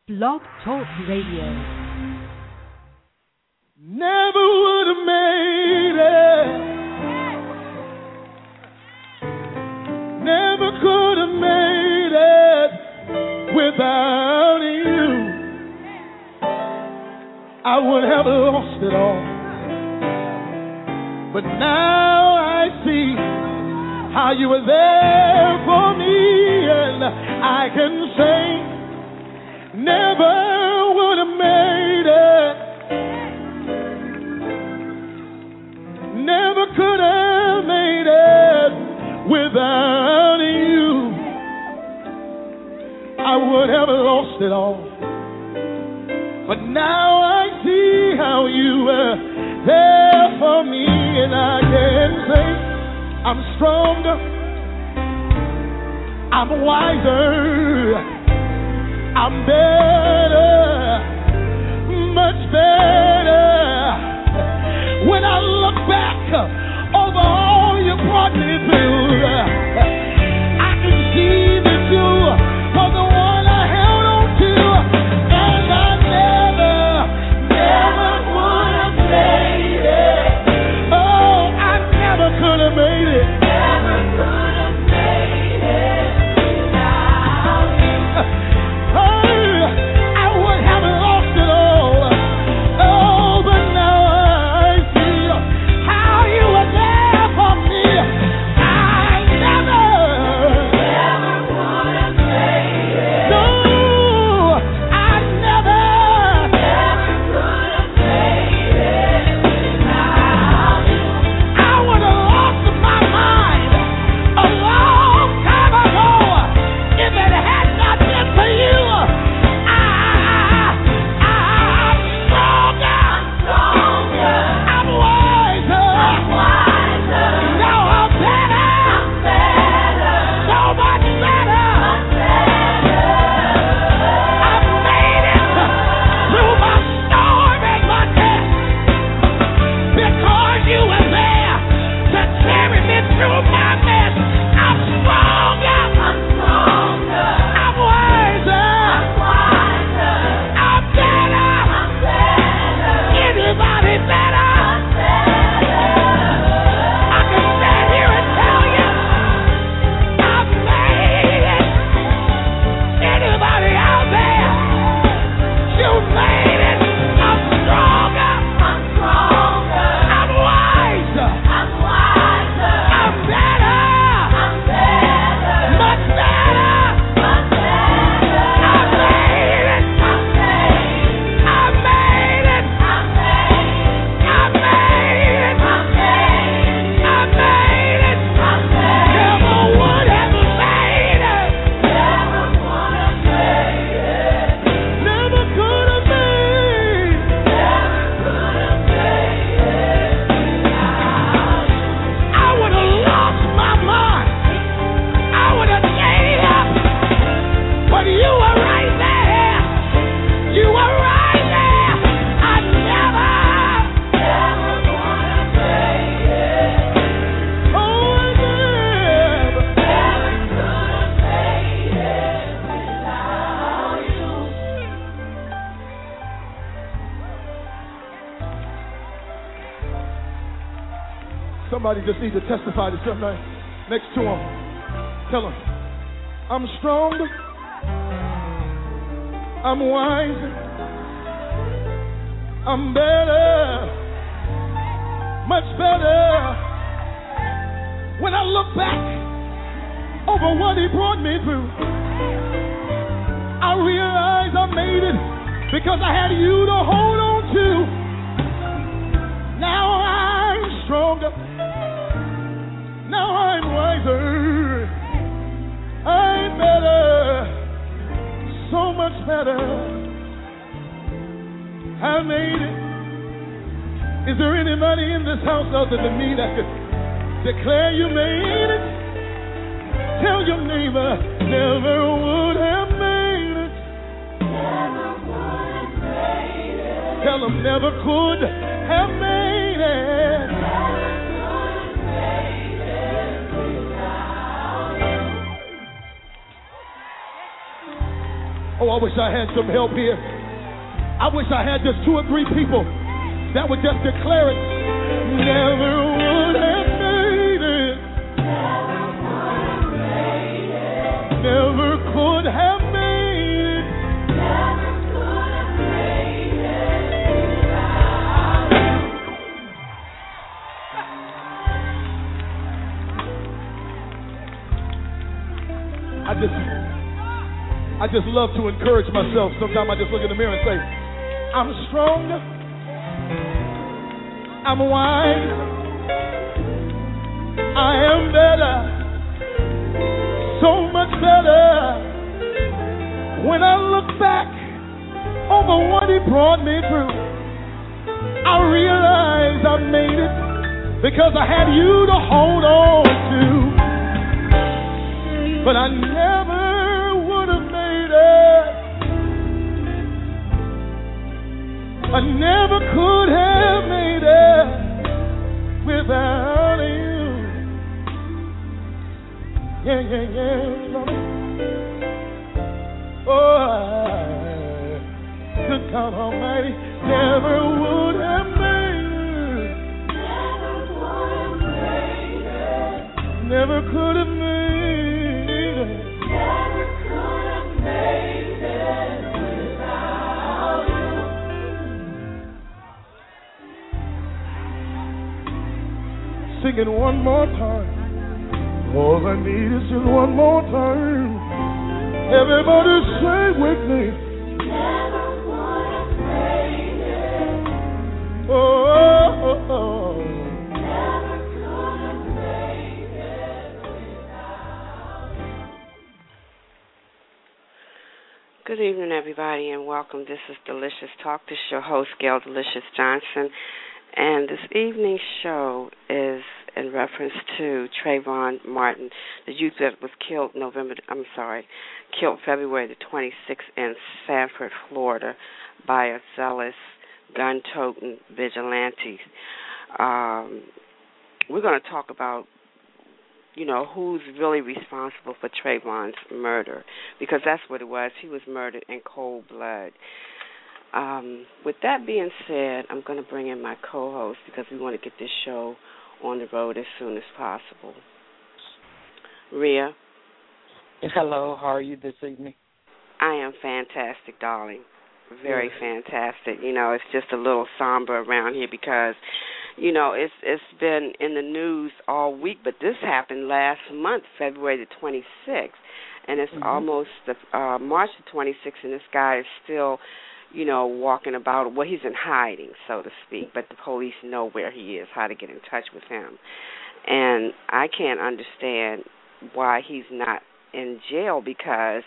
Blog Talk Radio. Never would have made it. Never could have made it without you. I would have lost it all. But now I see how you were there for me, and I can say never would have made it. Never could have made it without you. I would have lost it all. But now I see how you were there for me, and I can say I'm stronger, I'm wiser, I'm better, much better. When I look back over all you brought me through, I can see that you were the one I held on to, and I never would have made it. Oh, I never could have made it. Never could have made it without you. Oh, I would have lost it all. Oh, but now I see how you were there for me. I never would have made it. No, I never could have made it without you. I would have lost my mind a long time ago if it had not been for you. I'm stronger, I'm wiser, now I'm better, so much better. I've made it through my storm and my test because you were there to carry me through my mess. I'm stronger, I'm wiser, I'm better. Anybody better? I can stand here and tell you I've made it. Anybody out there? You made it. I'm stronger, I'm wiser, I'm better, much better. I made it. I made it. I made it. Never would have made it. Never could have made it. I would have lost my mind. I would have gave up. But you were right there. You were right there. I never would have made it. Oh, I never could have made it without you. Somebody just needs to testify to somebody next to him. Tell him, I'm stronger, I'm wiser, I'm better, much better. When I look back over what he brought me through, I realize I made it because I had you to hold on to. Now I'm stronger, now I'm wiser, I'm better, so much better. I made it. Is there anybody in this house other than me that could declare you made it? Tell your neighbor, never would have made it. Tell them never could have made it. Oh, I wish I had some help here. I wish I had just 2 or 3 people that would just declare it. Never would have made it. Never could have made it. Never could have made it without you. I just love to encourage myself. Sometimes I just look in the mirror and say, I'm strong, I'm wise, I am better, so much better. When I look back over what he brought me through, I realize I made it because I had you to hold on to. But I never would have made it. I never could have made it without you. Yeah, yeah, yeah. Oh, good God Almighty, never would have made it. Never would have made it. Never could have made it. Never could have made it without you. Sing it one more time. All I need is just one more time. Everybody say with me. Never would have made it. Oh, oh, oh. Never could have made it without you. Good evening, everybody, and welcome. This is Delicious Talk. This is your host, Gail Delicious Johnson. And this evening's show is in reference to Trayvon Martin, the youth that was killed February the 26th in Sanford, Florida, by a zealous, gun-toting vigilante. We're going to talk about, who's really responsible for Trayvon's murder, because that's what it was. He was murdered in cold blood. With that being said, I'm going to bring in my co-host because we want to get this show on the road as soon as possible. Rhea? Hello, how are you this evening? I am fantastic, darling. Very fantastic. It's just a little somber around here because, it's been in the news all week, but this happened last month, February the 26th, and it's almost March the 26th, and this guy is still walking about. Well, he's in hiding, so to speak, but the police know where he is, how to get in touch with him. And I can't understand why he's not in jail because,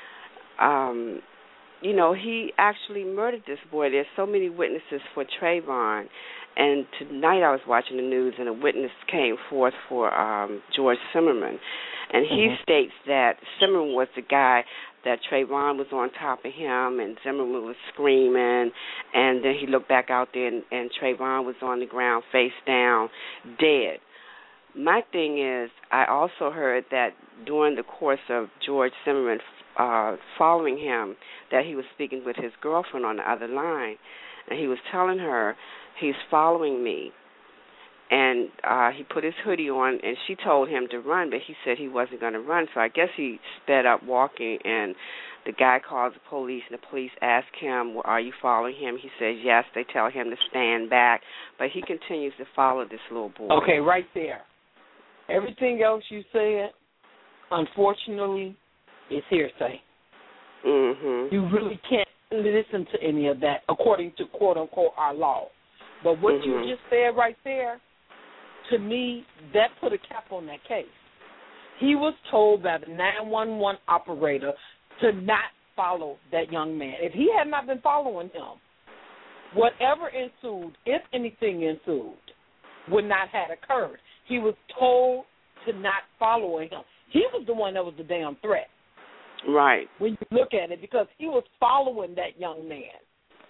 he actually murdered this boy. There's so many witnesses for Trayvon. And tonight I was watching the news, and a witness came forth for George Zimmerman. And he states that Zimmerman was the guy that Trayvon was on top of him, and Zimmerman was screaming, and then he looked back out there, and Trayvon was on the ground, face down, dead. My thing is, I also heard that during the course of George Zimmerman following him, that he was speaking with his girlfriend on the other line, and he was telling her, he's following me. And he put his hoodie on, and she told him to run, but he said he wasn't going to run. So I guess he sped up walking, and the guy called the police, and the police asked him, well, are you following him? He says, yes. They tell him to stand back, but he continues to follow this little boy. Okay, right there. Everything else you said, unfortunately, is hearsay. Mm-hmm. You really can't listen to any of that according to, quote-unquote, our law. But what you just said right there, to me, that put a cap on that case. He was told by the 911 operator to not follow that young man. If he had not been following him, whatever ensued, if anything ensued, would not have occurred. He was told to not follow him. He was the one that was the damn threat. Right. When you look at it, because he was following that young man.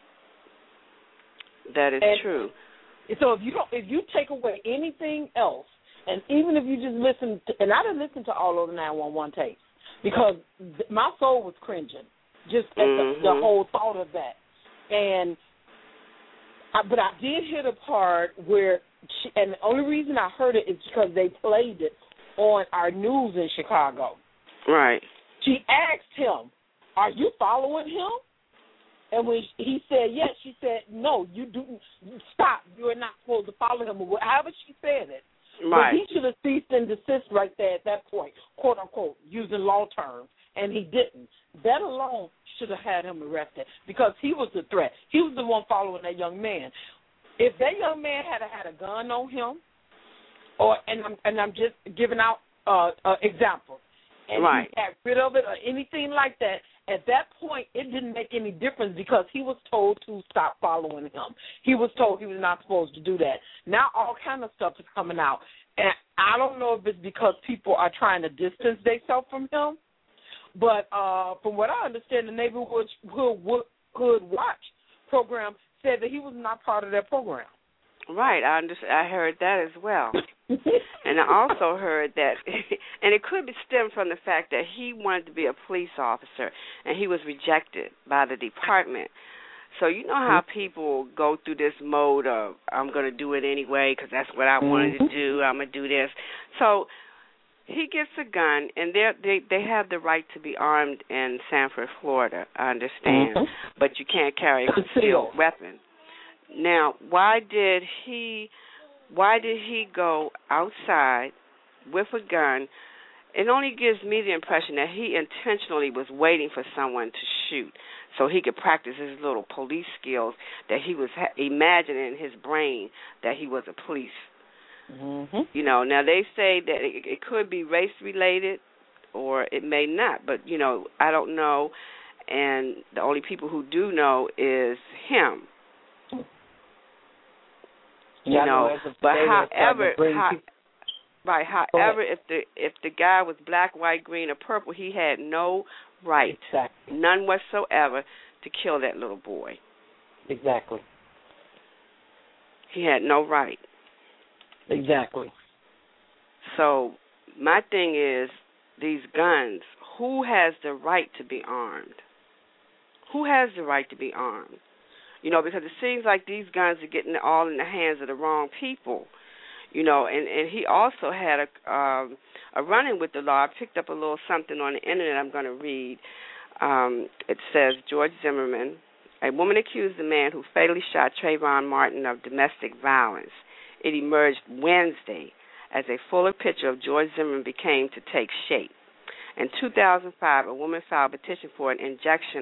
That is true. So if you take away anything else, and even if you just listen to, and I didn't listen to all of the 911 tapes because my soul was cringing just at the whole thought of that. But I did hear the part where, and the only reason I heard it is because they played it on our news in Chicago. Right. She asked him, "Are you following him?" And when he said yes, she said, "No, you do. Stop. You are not supposed to follow him." Or however she said it. Right. But he should have ceased and desist right there at that point, quote unquote, using law terms, and he didn't. That alone should have had him arrested because he was the threat. He was the one following that young man. If that young man had a gun on him, and I'm just giving out examples, and right. he got rid of it or anything like that, at that point it didn't make any difference because he was told to stop following him. He was told he was not supposed to do that. Now all kind of stuff is coming out, and I don't know if it's because people are trying to distance themselves from him, but from what I understand, the Neighborhood Watch program said that he was not part of that program. Right, I heard that as well. And I also heard that, and it could be stemmed from the fact that he wanted to be a police officer, and he was rejected by the department. So you know how people go through this mode of, I'm going to do it anyway because that's what I wanted to do, I'm going to do this. So he gets a gun, and they have the right to be armed in Sanford, Florida, I understand, but you can't carry a concealed weapon. Now, why did he go outside with a gun? It only gives me the impression that he intentionally was waiting for someone to shoot so he could practice his little police skills that he was imagining in his brain that he was a police. You know, now they say that it could be race-related or it may not, but, you know, I don't know, and the only people who do know is him. You know, but however, if the guy was black, white, green, or purple, he had no right, none whatsoever, to kill that little boy. Exactly. He had no right. Exactly. So my thing is, these guns, who has the right to be armed? Who has the right to be armed? You know, because it seems like these guns are getting all in the hands of the wrong people. You know, and he also had a run-in with the law. I picked up a little something on the internet I'm going to read. It says, George Zimmerman, a woman accused the man who fatally shot Trayvon Martin of domestic violence. It emerged Wednesday as a fuller picture of George Zimmerman began to take shape. In 2005, a woman filed a petition for an injunction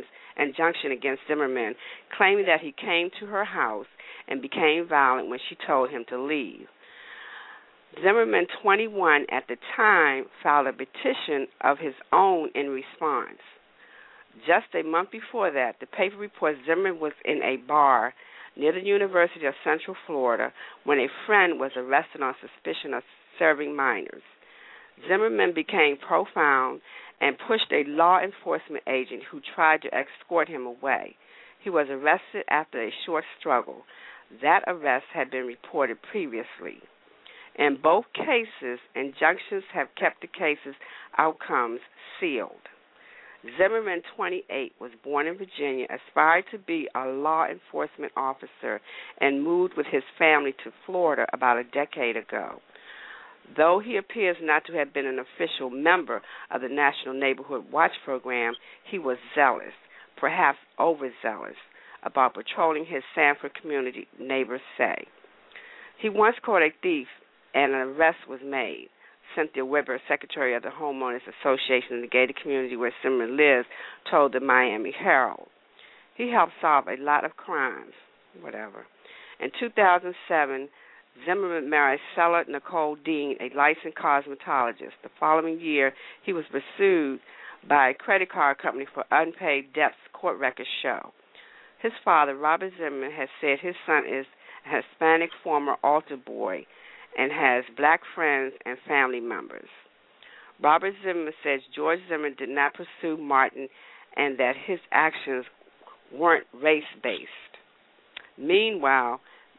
against Zimmerman, claiming that he came to her house and became violent when she told him to leave. Zimmerman, 21 at the time, filed a petition of his own in response. Just a month before that, the paper reports Zimmerman was in a bar near the University of Central Florida when a friend was arrested on suspicion of serving minors. Zimmerman became profound and pushed a law enforcement agent who tried to escort him away. He was arrested after a short struggle. That arrest had been reported previously. In both cases, injunctions have kept the case's outcomes sealed. Zimmerman, 28, was born in Virginia, aspired to be a law enforcement officer, and moved with his family to Florida about a decade ago. Though he appears not to have been an official member of the National Neighborhood Watch program, he was zealous, perhaps overzealous, about patrolling his Sanford community, neighbors say. He once caught a thief, and an arrest was made. Cynthia Weber, secretary of the Homeowners Association in the gated community where Zimmerman lives, told the Miami Herald. He helped solve a lot of crimes, whatever. In 2007, Zimmerman married Sella Nicole Dean, a licensed cosmetologist. The following year, he was pursued by a credit card company for unpaid debts, court records show. His father, Robert Zimmerman, has said his son is a Hispanic former altar boy and has black friends and family members. Robert Zimmerman says George Zimmerman did not pursue Martin and that his actions weren't race-based. Meanwhile,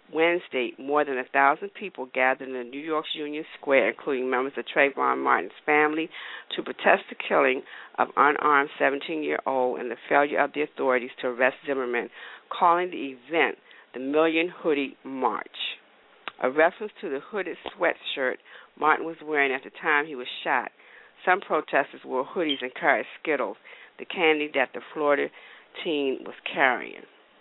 Wednesday, more than 1,000 people gathered in New York's Union Square, including members of Trayvon Martin's family, to protest the killing of unarmed 17-year-old and the failure of the authorities to arrest Zimmerman, calling the event the Million Hoodie March, a reference to the hooded sweatshirt Martin was wearing at the time he was shot. Some protesters wore hoodies and carried Skittles, the candy that the Florida teen was carrying.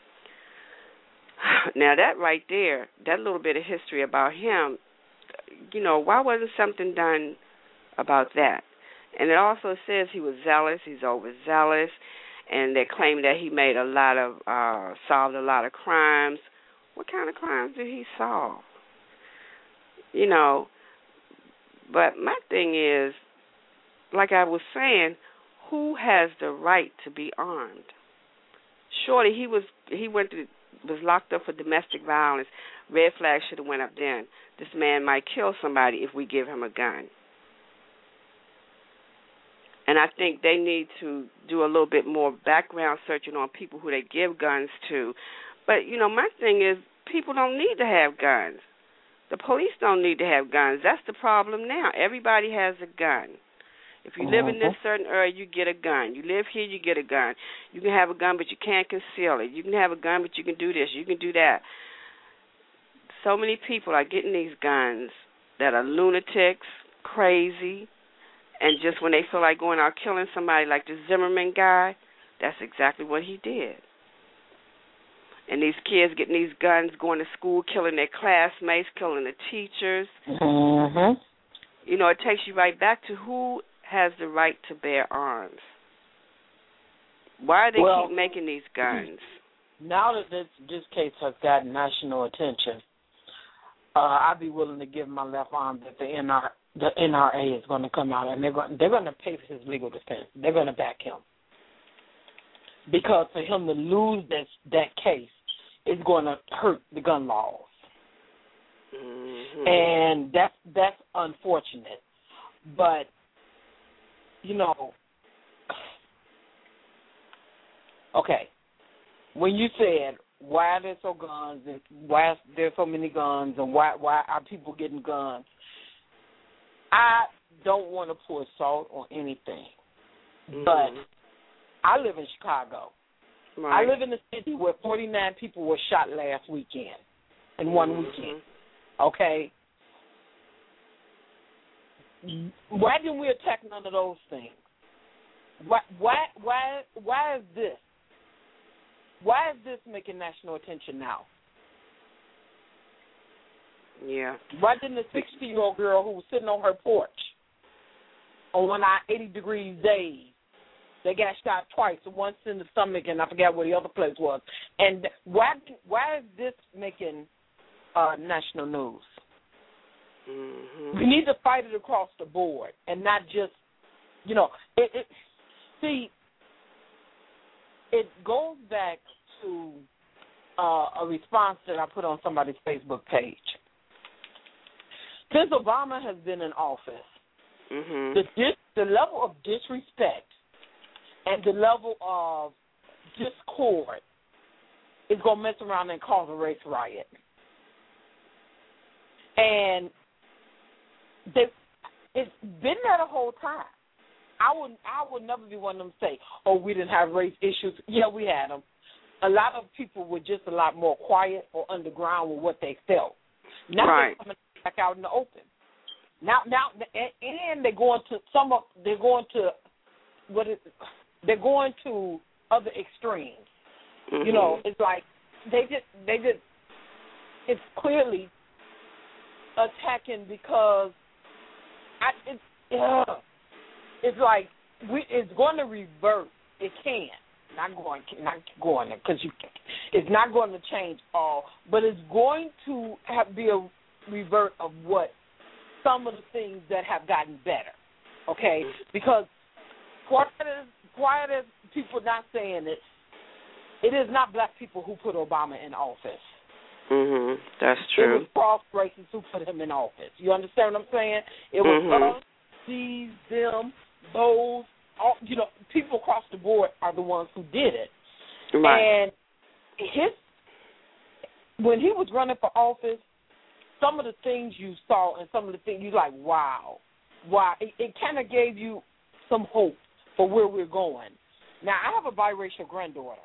Now, that right there, that little bit of history about him, why wasn't something done about that? And it also says he was zealous, he's overzealous, and they claim that he made solved a lot of crimes. What kind of crimes did he solve? But my thing is, like I was saying, who has the right to be armed? Surely he was locked up for domestic violence. Red flag should have went up then. This man might kill somebody if we give him a gun. And I think they need to do a little bit more background searching on people who they give guns to. But, my thing is, people don't need to have guns. The police don't need to have guns. That's the problem now. Everybody has a gun. If you live in this certain area, you get a gun. You live here, you get a gun. You can have a gun, but you can't conceal it. You can have a gun, but you can do this. You can do that. So many people are getting these guns that are lunatics, crazy, and just when they feel like going out killing somebody like the Zimmerman guy, that's exactly what he did. And these kids getting these guns, going to school, killing their classmates, killing the teachers. Mm-hmm. It takes you right back to who has the right to bear arms. Why do they keep making these guns? Now that this case has gotten national attention, I'd be willing to give my left arm that the NRA is going to come out and they're going to pay for his legal defense. They're going to back him. Because for him to lose that case is going to hurt the gun laws. Mm-hmm. And that's unfortunate. But, okay, when you said why are there so guns and why there so many guns and why are people getting guns, I don't want to pour salt on anything. Mm-hmm. But I live in Chicago. Right. I live in a city where 49 people were shot last weekend, in one weekend. Okay? Why didn't we attack none of those things? Why is this? Why is this making national attention now? Yeah. Why didn't a 60-year-old girl who was sitting on her porch on one of our 80-degree days, they got shot twice, once in the stomach, and I forgot where the other place was. And why is this making national news? Mm-hmm. We need to fight it across the board and not just, see, it goes back to a response that I put on somebody's Facebook page. Since Obama has been in office, mm-hmm. the level of disrespect and the level of discord is going to mess around and cause a race riot. And it's been there the whole time. I would never be one of them to say, oh, we didn't have race issues. Yeah, we had them. A lot of people were just a lot more quiet or underground with what they felt. Now right. they're coming back out in the open. Now, and they're going to other extremes. Mm-hmm. It's like they just it's clearly attacking because it's like it's going to revert. It can. Not going because it's not going to change all, but it's going to be a revert of what some of the things that have gotten better. Okay, because quiet as people not saying it, it is not black people who put Obama in office. Mhm, that's true. It was cross races who put him in office. You understand what I'm saying? It was us, these, them, those. All, people across the board are the ones who did it. Right. And when he was running for office, some of the things you saw and some of the things you like, wow. It kind of gave you some hope for where we're going. Now, I have a biracial granddaughter.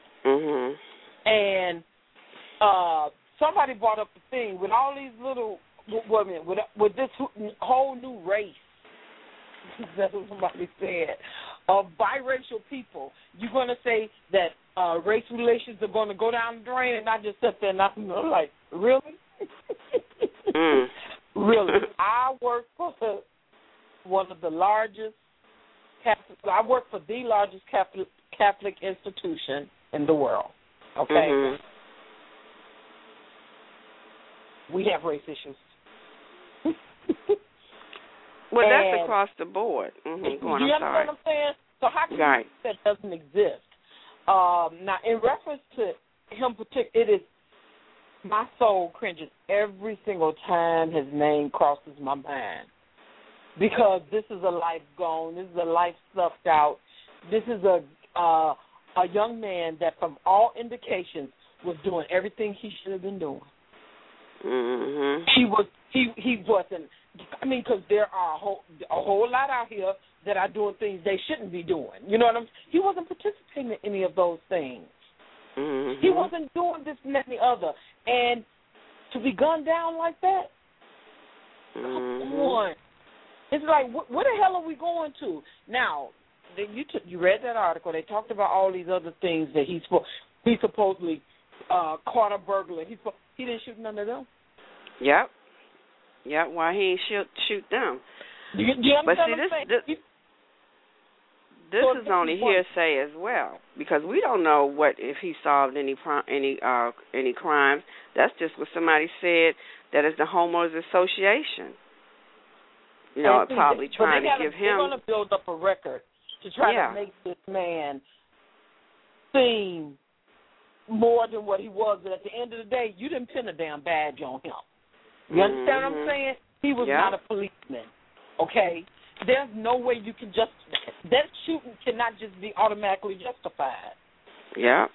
And somebody brought up the thing with all these little women, with this whole new race, that's what somebody said, of biracial people. You're going to say that race relations are going to go down the drain, and I just sit there and I'm like, really? Really? I work for one of the largest Catholic, I work for the largest Catholic institution in the world, okay? We have race issues. Well, that's across the board. Do you understand what I'm saying? So how can you say that doesn't exist? Now, in reference to him it is, my soul cringes every single time his name crosses my mind. Because this is a life gone. This is a life sucked out. This is a young man that, from all indications, was doing everything he should have been doing. He wasn't. I mean, because there are a whole lot out here that are doing things they shouldn't be doing. You know what I'm saying? He wasn't participating in any of those things. He wasn't doing this and that and the other. And to be gunned down like that, come on. It's like, where the hell are we going to? Now, you read that article. They talked about all these other things that he supposedly caught a burglar. He didn't shoot none of them. Yep. Why he ain't shoot them? Do you understand but see, what I'm saying? This is only hearsay as well, because we don't know what if he solved any crimes. That's just what somebody said. That is the homeowners association. You know, probably trying to give him. They're going to build up a record to try to make this man seem more than what he was. But at the end of the day, you didn't pin a damn badge on him. You understand what I'm saying? He was not a policeman. Okay? There's no way you can that shooting cannot just be automatically justified. Yeah.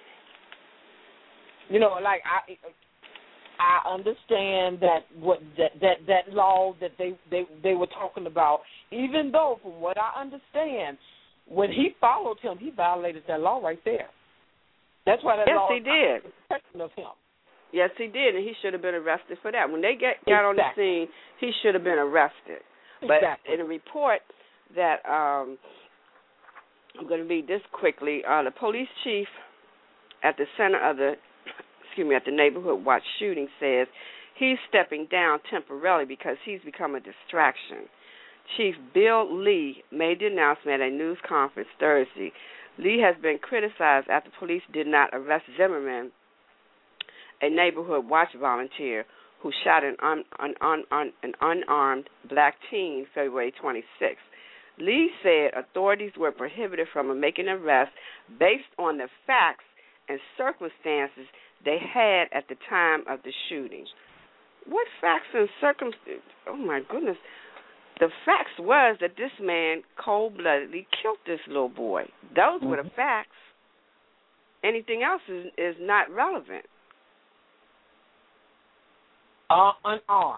You know, like I understand that law that they were talking about, even though from what I understand, when he followed him, he violated that law right there. That's why that law is protection of him. Yes, he did, and he should have been arrested for that. When they got on the scene, he should have been arrested. But in a report that I'm going to read this quickly, the police chief at the center of the Neighborhood Watch shooting says he's stepping down temporarily because he's become a distraction. Chief Bill Lee made the announcement at a news conference Thursday. Lee has been criticized after police did not arrest Zimmerman, a Neighborhood Watch volunteer who shot an unarmed black teen February 26th. Lee said authorities were prohibited from making an arrest based on the facts and circumstances they had at the time of the shooting. What facts and circumstances? Oh, my goodness. The facts was that this man cold-bloodedly killed this little boy. Those were the facts. Anything else is not relevant. Unarmed.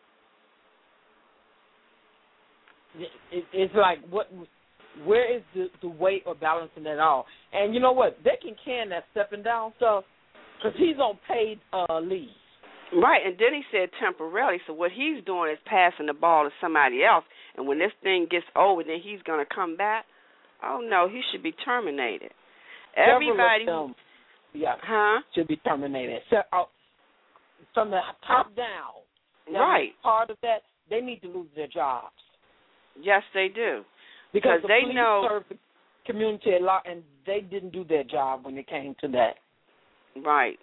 It's like, where is the weight or balancing at all? And you know what? They can that stepping down stuff because he's on paid leave. Right, and then he said temporarily, so what he's doing is passing the ball to somebody else, and when this thing gets over, then he's going to come back? Oh, no, he should be terminated. Everybody should be terminated. So, from the top down. Right. Part of that, they need to lose their jobs. Yes, they do. Because the they police know serve the community a lot, and they didn't do their job when it came to that. Right.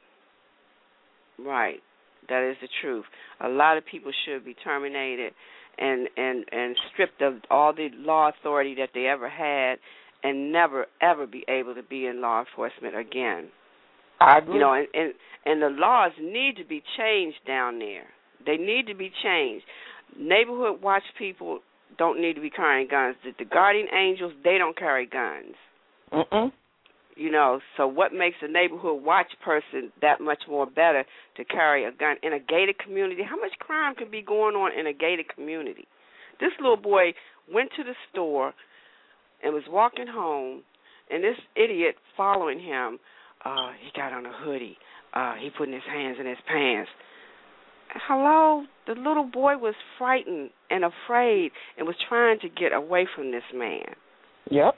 That is the truth. A lot of people should be terminated and stripped of all the law authority that they ever had and never, ever be able to be in law enforcement again. I agree. You know, and the laws need to be changed down there. They need to be changed. Neighborhood Watch people don't need to be carrying guns. The Guardian Angels, they don't carry guns. You know, so what makes a neighborhood watch person that much more better to carry a gun in a gated community? How much crime could be going on in a gated community? This little boy went to the store and was walking home, and this idiot following him, he got on a hoodie. He putting his hands in his pants. Hello? The little boy was frightened and afraid and was trying to get away from this man. Yep.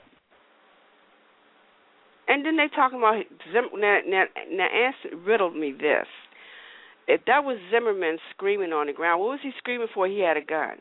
And then they talking about now Anson riddled me this. If that was Zimmerman screaming on the ground, what was he screaming for? He had a gun.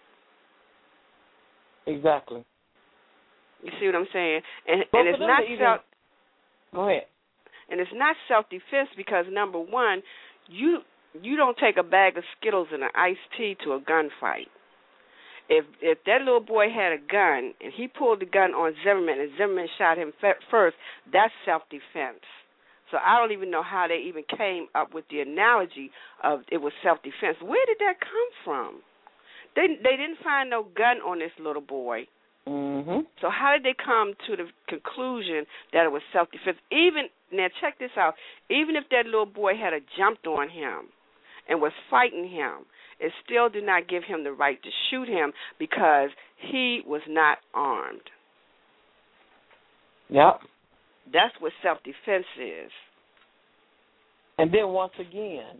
Exactly. You see what I'm saying? And it's not Go ahead. And it's not self-defense because, number one, you don't take a bag of Skittles and an iced tea to a gunfight. If that little boy had a gun and he pulled the gun on Zimmerman and Zimmerman shot him first, that's self-defense. So I don't even know how they even came up with the analogy of it was self-defense. Where did that come from? They didn't find no gun on this little boy. Mm-hmm. So how did they come to the conclusion that it was self-defense? Now check this out. Even if that little boy had jumped on him and was fighting him, it still did not give him the right to shoot him because he was not armed. Yep. That's what self-defense is. And then once again,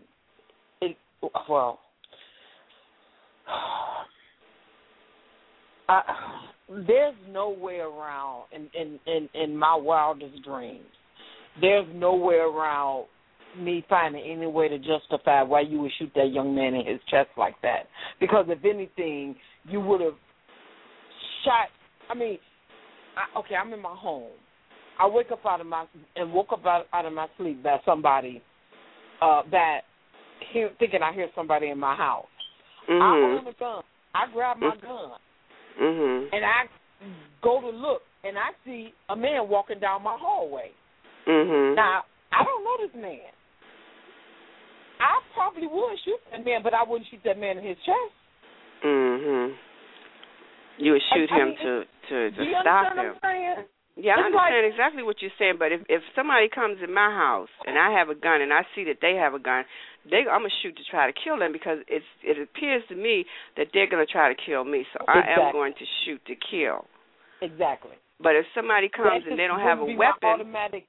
there's no way around in my wildest dreams. There's no way around me finding any way to justify why you would shoot that young man in his chest like that. Because if anything, you would have shot. I mean, I'm in my home. I woke up out of my sleep by somebody thinking I hear somebody in my house. Mm-hmm. I own a gun. I grab my gun. Mm-hmm. And I go to look, and I see a man walking down my hallway. Mm-hmm. Now, I don't know this man. I probably would shoot that man, but I wouldn't shoot that man in his chest. Mm-hmm. You would shoot him to stop him. Yeah, I understand exactly what you're saying, but if somebody comes in my house and I have a gun and I see that they have a gun, I'm going to shoot to try to kill them because it appears to me that they're going to try to kill me, so I am going to shoot to kill. Exactly. But if somebody comes and they don't have a weapon...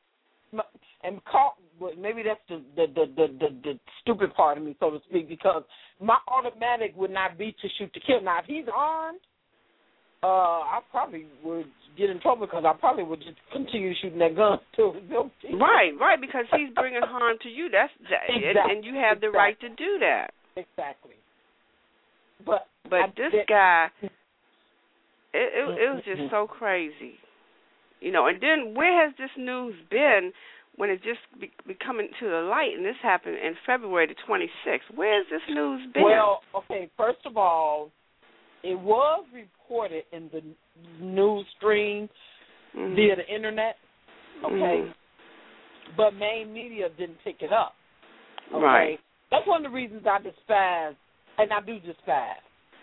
maybe that's the stupid part of me, so to speak, because my automatic would not be to shoot to kill. Now, if he's armed, I probably would get in trouble because I probably would just continue shooting that gun till it's empty. Right, because he's bringing harm to you. Exactly. And you have the right to do that. Exactly. But this guy, it was just so crazy. You know, and then where has this news been when it just be coming to the light, and this happened in February the 26th? Where has this news been? Well, okay, first of all, it was reported in the news stream via the Internet, okay? But main media didn't pick it up, okay? Right. That's one of the reasons I despise, and I do despise,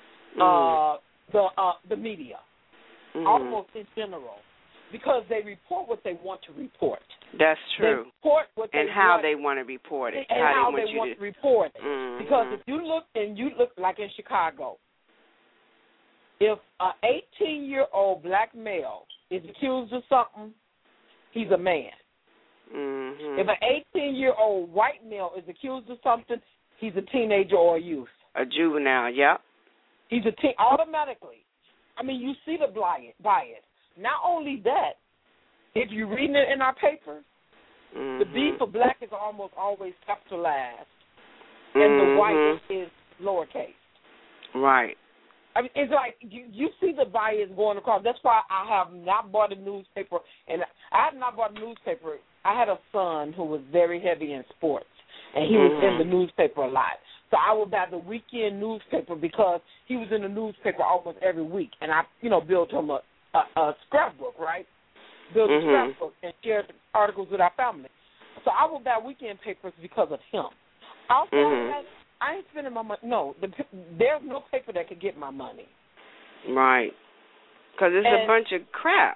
the media, almost in general, because they report what they want to report. That's true. They report what they how they want to report it. And how they want to report it. Mm-hmm. Because if you look like in Chicago, if an 18-year-old black male is accused of something, he's a man. Mm-hmm. If an 18-year-old white male is accused of something, he's a teenager or a youth. A juvenile, yep. He's a teen automatically. I mean, you see the bias. Not only that, if you're reading it in our papers, the B for black is almost always capitalized, and the white is lowercase. Right. I mean, it's like you see the bias going across. That's why I have not bought a newspaper, and I have not bought a newspaper. I had a son who was very heavy in sports, and he was in the newspaper a lot. So I would buy the weekend newspaper because he was in the newspaper almost every week, and I, built him a scrapbook, right? Built a scrapbook and shared articles with our family. So I would buy weekend papers because of him. Also, I ain't spending my money. No, there's no paper that could get my money. Right. Because it's a bunch of crap.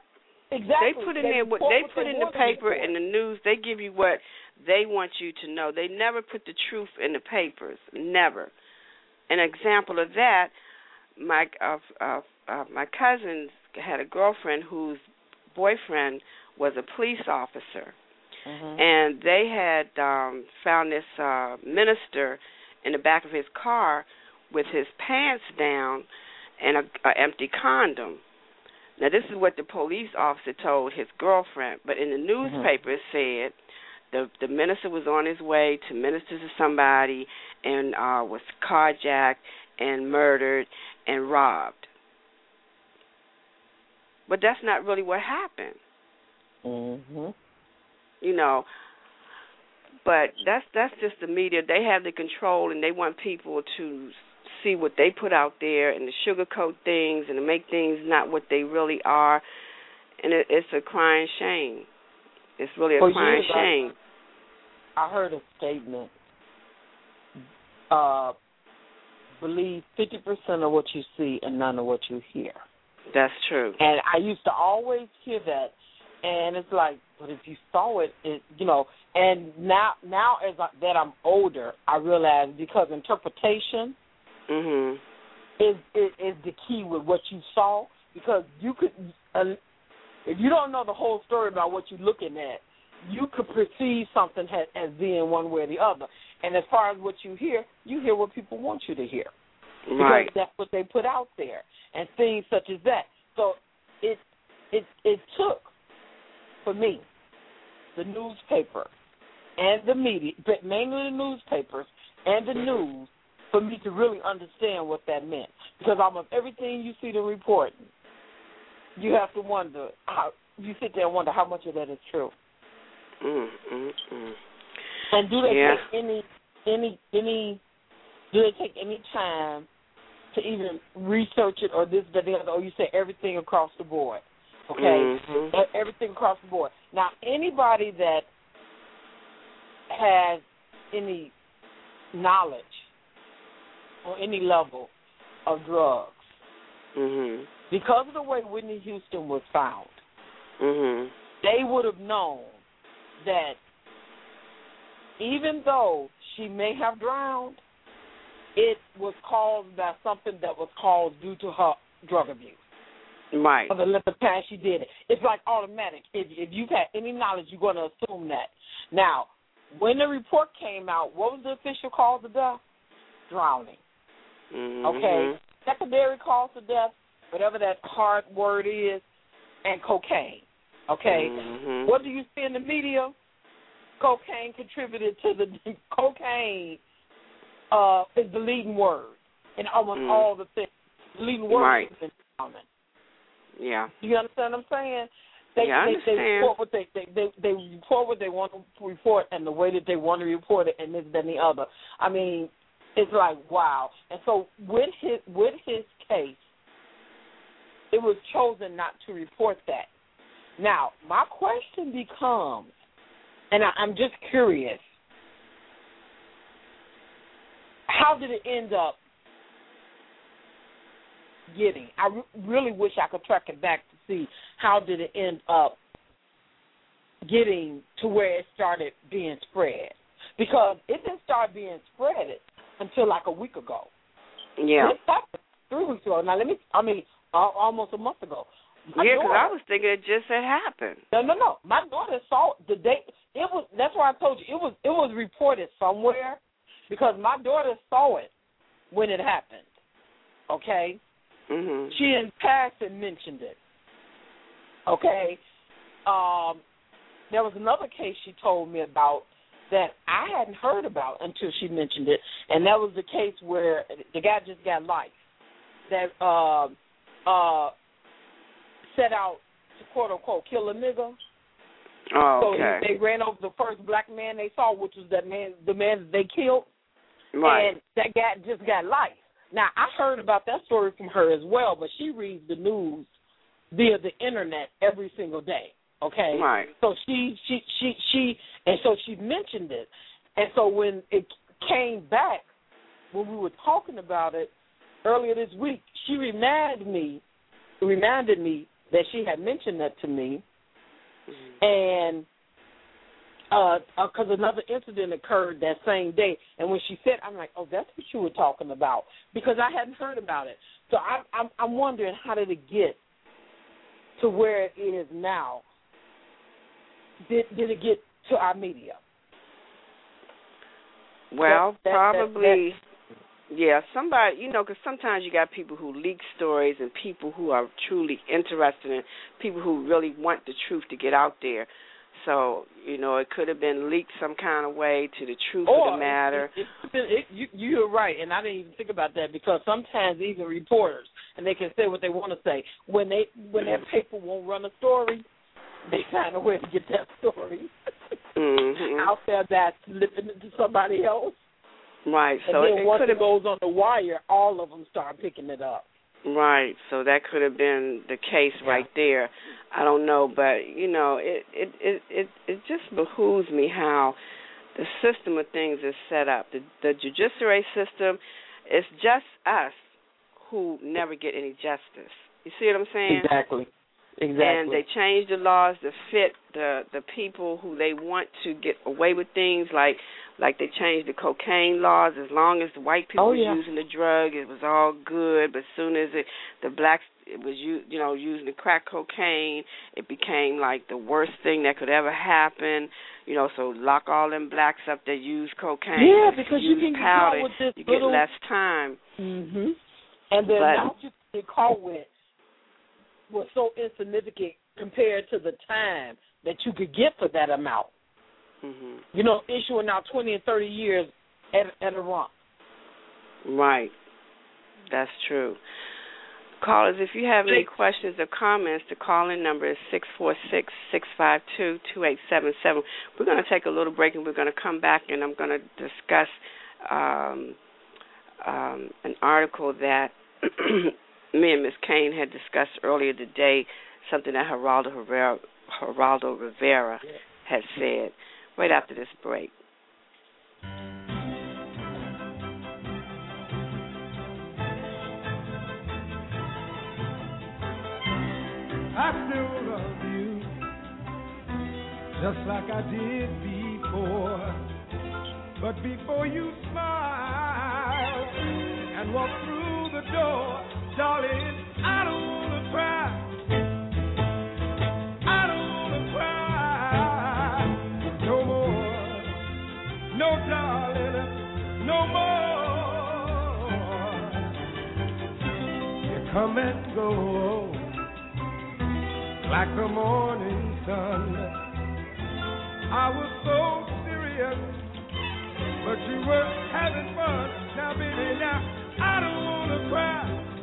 Exactly. They put in there what they put in the paper and the news. They give you what they want you to know. They never put the truth in the papers. Never. An example of that, my cousin had a girlfriend whose boyfriend was a police officer, and they had found this minister in the back of his car with his pants down and an empty condom. Now, this is what the police officer told his girlfriend, but in the newspaper it said the minister was on his way to minister to somebody and was carjacked and murdered and robbed. But that's not really what happened. You know, but that's just the media. They have the control, and they want people to see what they put out there and to sugarcoat things and to make things not what they really are. And it's a crying shame. It's really a crying shame. I heard a statement, believe 50% of what you see and none of what you hear. That's true. And I used to always hear that, and it's like, but if you saw it, you know, and now that I'm older, I realize because interpretation is the key with what you saw, because you could, if you don't know the whole story about what you're looking at, you could perceive something as being one way or the other. And as far as what you hear what people want you to hear. Right. Because that's what they put out there, and things such as that. So it took, for me, the newspaper and the media, but mainly the newspapers and the news, for me to really understand what that meant. Because almost everything you see them reporting, you have to wonder, you sit there and wonder how much of that is true. And do they take any time to even research it, or this, that, the other, or you say everything across the board? Okay, everything across the board. Now, anybody that has any knowledge or any level of drugs, because of the way Whitney Houston was found, they would have known that even though she may have drowned, it was caused by something that was caused due to her drug abuse. Right. For the length of time she did it. It's like automatic. If you've had any knowledge, you're going to assume that. Now, when the report came out, what was the official cause of death? Drowning. Okay? Secondary cause of death, whatever that hard word is, and cocaine. Okay? What do you see in the media? Cocaine contributed to the cocaine is the leading word in almost all the things. The leading word is drowning. Yeah. Do you understand what I'm saying? They report what they report what they want to report, and the way that they want to report it, and this, that, and the other. I mean, it's like, wow. And so with his case, it was chosen not to report that. Now, my question becomes, and I'm just curious, how did it end up getting? I really wish I could track it back to see how did it end up getting to where it started being spread. Because it didn't start being spread until like a week ago. Yeah. It happened 3 weeks ago. Now, almost a month ago. Because I was thinking it just had happened. No. My daughter saw the day. That's why I told you it was reported somewhere, because my daughter saw it when it happened. Okay. She in passing mentioned it. Okay. There was another case she told me about that I hadn't heard about until she mentioned it, and that was the case where the guy just got life. That set out to quote unquote kill a nigga. Oh, okay. So they ran over the first black man they saw, which was the man that they killed. Right. And that guy just got life. Now, I heard about that story from her as well, but she reads the news via the internet every single day. Okay. Right. So she mentioned it, and so when it came back, when we were talking about it earlier this week, she reminded me that she had mentioned that to me, and because another incident occurred that same day, and when she said, I'm like, oh, that's what you were talking about, because I hadn't heard about it. So I'm wondering, how did it get to where it is now? Did it get to our media? Well, probably, yeah, somebody, because sometimes you got people who leak stories and people who are truly interested in, people who really want the truth to get out there. So, it could have been leaked some kind of way to the truth of the matter. You're right, and I didn't even think about that, because sometimes even reporters, and they can say what they want to say, when that paper won't run a story, they find a way to get that story out there that's slipping into somebody else. Right. And so then once it goes on the wire, all of them start picking it up. Right. So that could have been the case right there. I don't know, but it just behooves me how the system of things is set up. The judiciary system, it's just us who never get any justice. You see what I'm saying? Exactly. And they change the laws to fit the people who they want to get away with things, like they changed the cocaine laws. As long as the white people were using the drug, it was all good. But as soon as the blacks was using the crack cocaine, it became like the worst thing that could ever happen. So lock all them blacks up that use cocaine. Yeah, because you can powder, get caught with this you get less time. Mm-hmm. And the amount you get caught with was so insignificant compared to the time that you could get for that amount. Mm-hmm. Issuing out 20 and 30 years at a run. Right. That's true. Callers, if you have any questions or comments, the call-in number is 646-652-2877. We're going to take a little break, and we're going to come back, and I'm going to discuss an article that me and Ms. Kane had discussed earlier today, something that Geraldo Rivera had said, right after this break. I still love you, just like I did before. But before you smile and walk through the door, darling, I don't want to cry. I don't want to cry no more. No, darling, no more. You come and go like the morning sun. I was so serious, but you were having fun. Now, baby, now, I don't want to cry.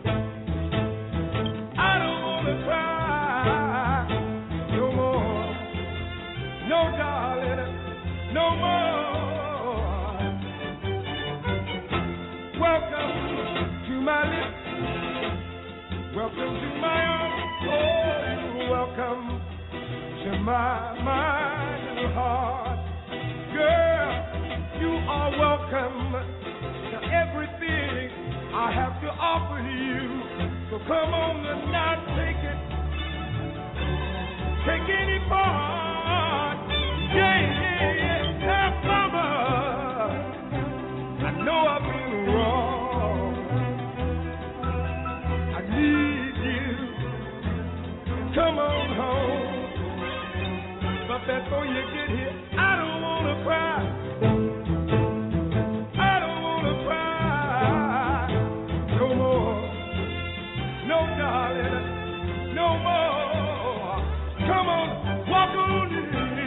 I don't want to cry no more. No, darling, no more. Welcome to my lips. Welcome to my arms. Oh, welcome to my mind and heart. Girl, you are welcome to everything I have to offer you. So come on and now take it. Take any part. Yeah, mama. I know I've been wrong. I need you. Come on home. But before you get here, I don't want to cry. I don't want to cry no more. No, darling, no more. Come on, walk on in.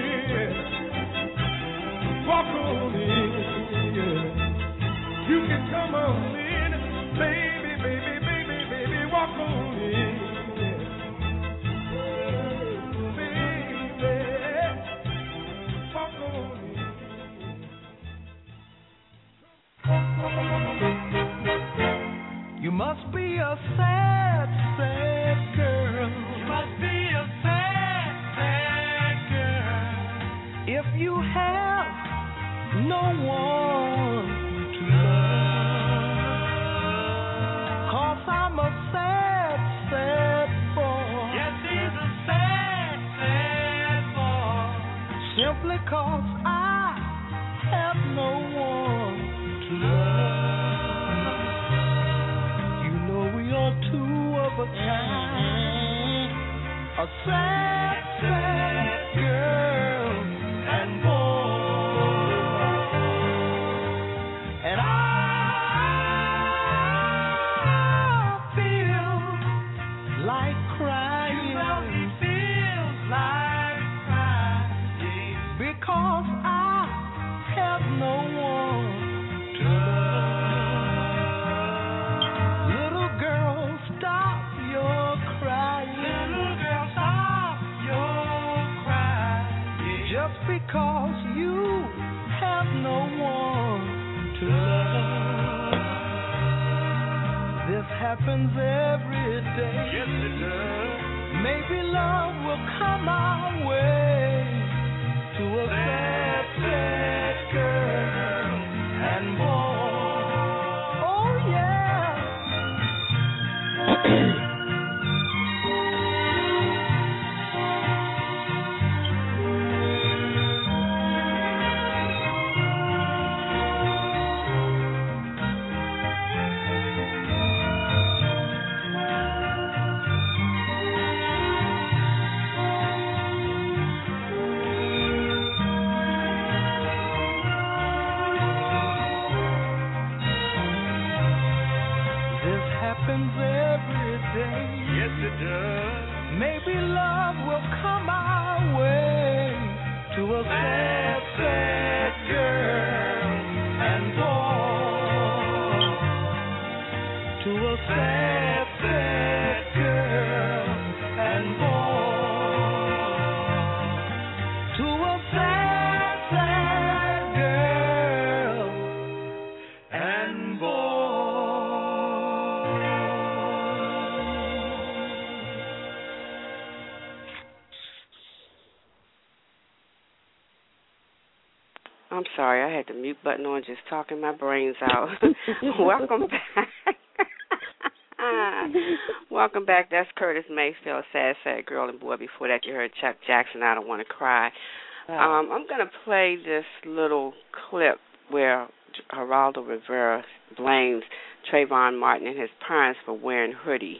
Walk on in. You can come on in. Baby, baby, baby, baby, walk on in. You must be a sad, sad girl. You must be a sad, sad girl. If you have no one to love. 'Cause I'm a sad, sad boy. Yes, because I have no one to love. You know we are two of a kind, a sad, sad girl and boy, and I feel like crying. You know he feels like crying because I have no one to love. Little girl, stop your crying. Little girl, stop your crying. Just because you have no one to love. This happens every day. Yes, it does. Maybe love will come our way to a sad, sad girl and boy. Oh, yeah. This happens every day. Yes, it does. Maybe love will come our way to a sad, sad girl and boy. To a sad, sad girl and boy. To a sad, sad girl and boy. I'm sorry, I had the mute button on, just talking my brains out. Welcome back. Welcome back. That's Curtis Mayfield, Sad, Sad Girl and Boy. Before that, you heard Chuck Jackson, I Don't Want to Cry. I'm going to play this little clip where Geraldo Rivera blames Trayvon Martin and his parents for wearing hoodie.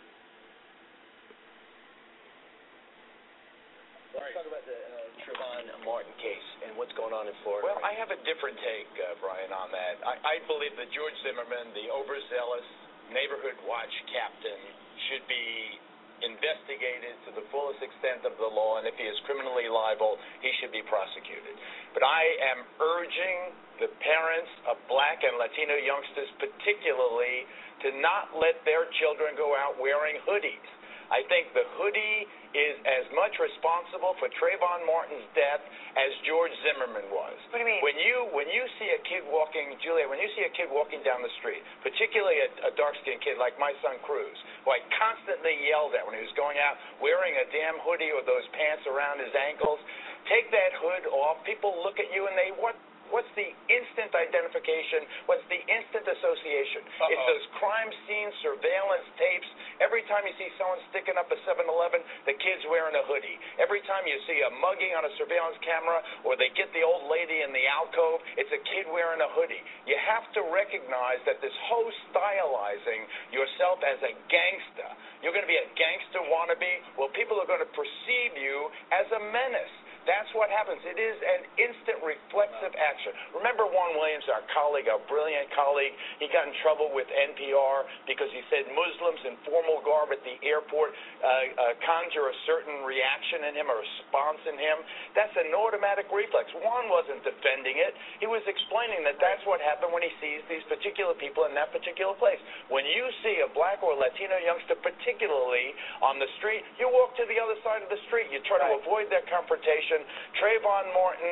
Let's talk about the Trayvon Martin case and what's going on in Florida. Well, I have a different take, Brian, on that. I believe that George Zimmerman, the overzealous neighborhood watch captain, should be investigated to the fullest extent of the law, and if he is criminally liable, he should be prosecuted. But I am urging the parents of black and Latino youngsters particularly to not let their children go out wearing hoodies. I think the hoodie is as much responsible for Trayvon Martin's death as George Zimmerman was. What do you mean? When you see a kid walking, Julia, when you see a kid walking down the street, particularly a dark-skinned kid like my son Cruz, who I constantly yelled at when he was going out wearing a damn hoodie or those pants around his ankles, take that hood off. People look at you and they, what's the instant identification? What's the instant association? It's those crime scene surveillance tapes. Every time you see someone sticking up a 7-Eleven, the kid's wearing a hoodie. Every time you see a mugging on a surveillance camera or they get the old lady in the alcove, it's a kid wearing a hoodie. You have to recognize that this whole stylizing yourself as a gangster, you're going to be a gangster wannabe, well, people are going to perceive you as a menace. That's what happens. It is an instant reflexive action. Remember Juan Williams, our colleague, our brilliant colleague, he got in trouble with NPR because he said Muslims in formal garb at the airport conjure a certain reaction in him, a response in him. That's an automatic reflex. Juan wasn't defending it. He was explaining that that's what happened when he sees these particular people in that particular place. When you see a black or Latino youngster particularly on the street, you walk to the other side of the street. You try to avoid that confrontation. Trayvon Martin's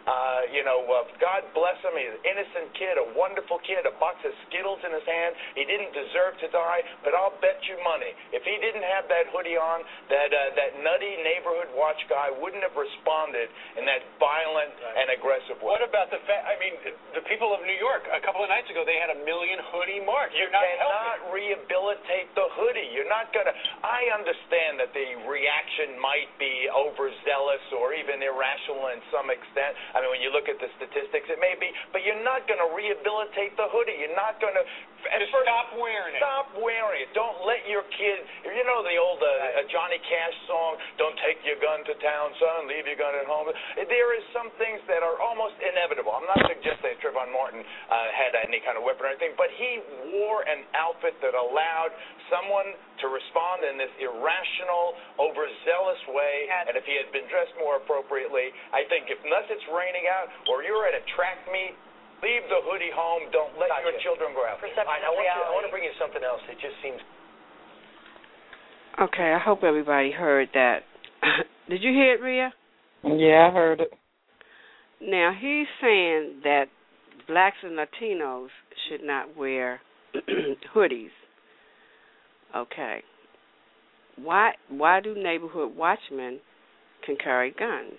God bless him. He's an innocent kid, a wonderful kid, a box of Skittles in his hand. He didn't deserve to die, but I'll bet you money, if he didn't have that hoodie on, that nutty neighborhood watch guy wouldn't have responded in that violent and aggressive way. What about the people of New York, a couple of nights ago, they had a million hoodie march. You cannot rehabilitate the hoodie. You're not going to. I understand that the reaction might be overzealous or even irrational in some extent. I mean, when you look at the statistics, it may be, but you're not going to rehabilitate the hoodie. You're not going to. Stop wearing it. Stop wearing it. Don't let your kid. You know the old Johnny Cash song, "Don't take your gun to town, son. Leave your gun at home." There is some things that are almost inevitable. I'm not suggesting Trayvon Martin had any kind of weapon or anything, but he wore an outfit that allowed someone to respond in this irrational, overzealous way. And if he had been dressed more appropriately, I think, unless it's raining out or you're at a track meet, leave the hoodie home. Don't let your children go out. I want to bring you something else. It just seems. Okay, I hope everybody heard that. Did you hear it, Rhea? Yeah, I heard it. Now, he's saying that blacks and Latinos should not wear hoodies. Okay. Why do neighborhood watchmen can carry guns?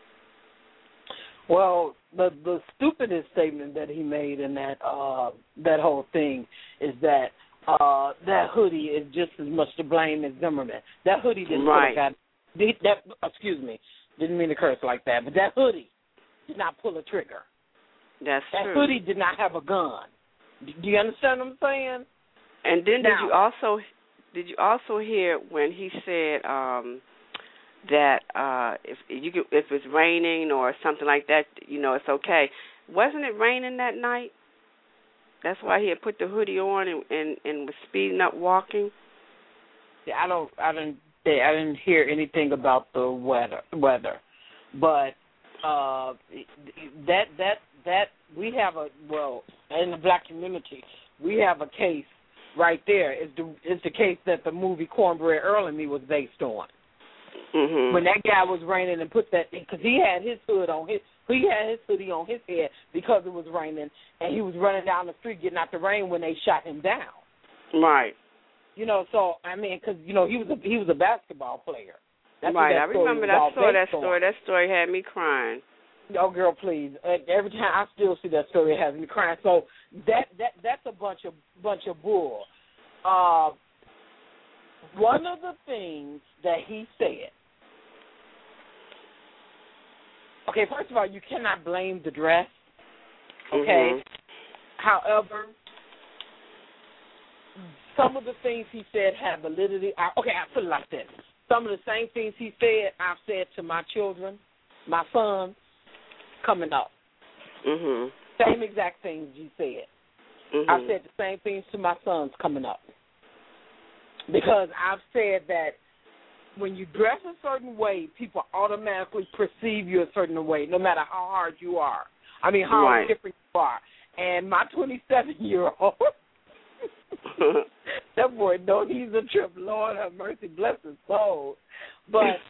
Well, the stupidest statement that he made in that whole thing is that that hoodie is just as much to blame as Zimmerman. That hoodie didn't excuse me, didn't mean to curse like that, but that hoodie did not pull a trigger. That true. Hoodie did not have a gun. Do you understand what I'm saying? And then did you also hear when he said that if it's raining or something like that, it's okay. Wasn't it raining that night? That's why he had put the hoodie on and was speeding up walking. Yeah, I didn't hear anything about the weather, but that we have in the black community we have a case right there. It's the case that the movie Cornbread Earl and Me was based on. Mm-hmm. When that guy was raining and put that, because he had his hoodie on his head because it was raining, and he was running down the street getting out the rain when they shot him down. Right. So I mean, because he was a basketball player. That's right. I remember that. I saw that story. That story had me crying. Oh, girl, please! Every time I still see that story, it has me crying. So that's a bunch of bull. One of the things that he said. Okay, first of all, you cannot blame the dress. Okay. Mm-hmm. However, some of the things he said have validity. I put it like this. Some of the same things he said, I've said to my children, my sons, coming up. Mm-hmm. Same exact things you said. Mm-hmm. I've said the same things to my sons coming up. Because I've said that when you dress a certain way, people automatically perceive you a certain way, no matter how hard you are. I mean, how different you are. And my 27-year-old, that boy, he's a trip. Lord have mercy, bless his soul. But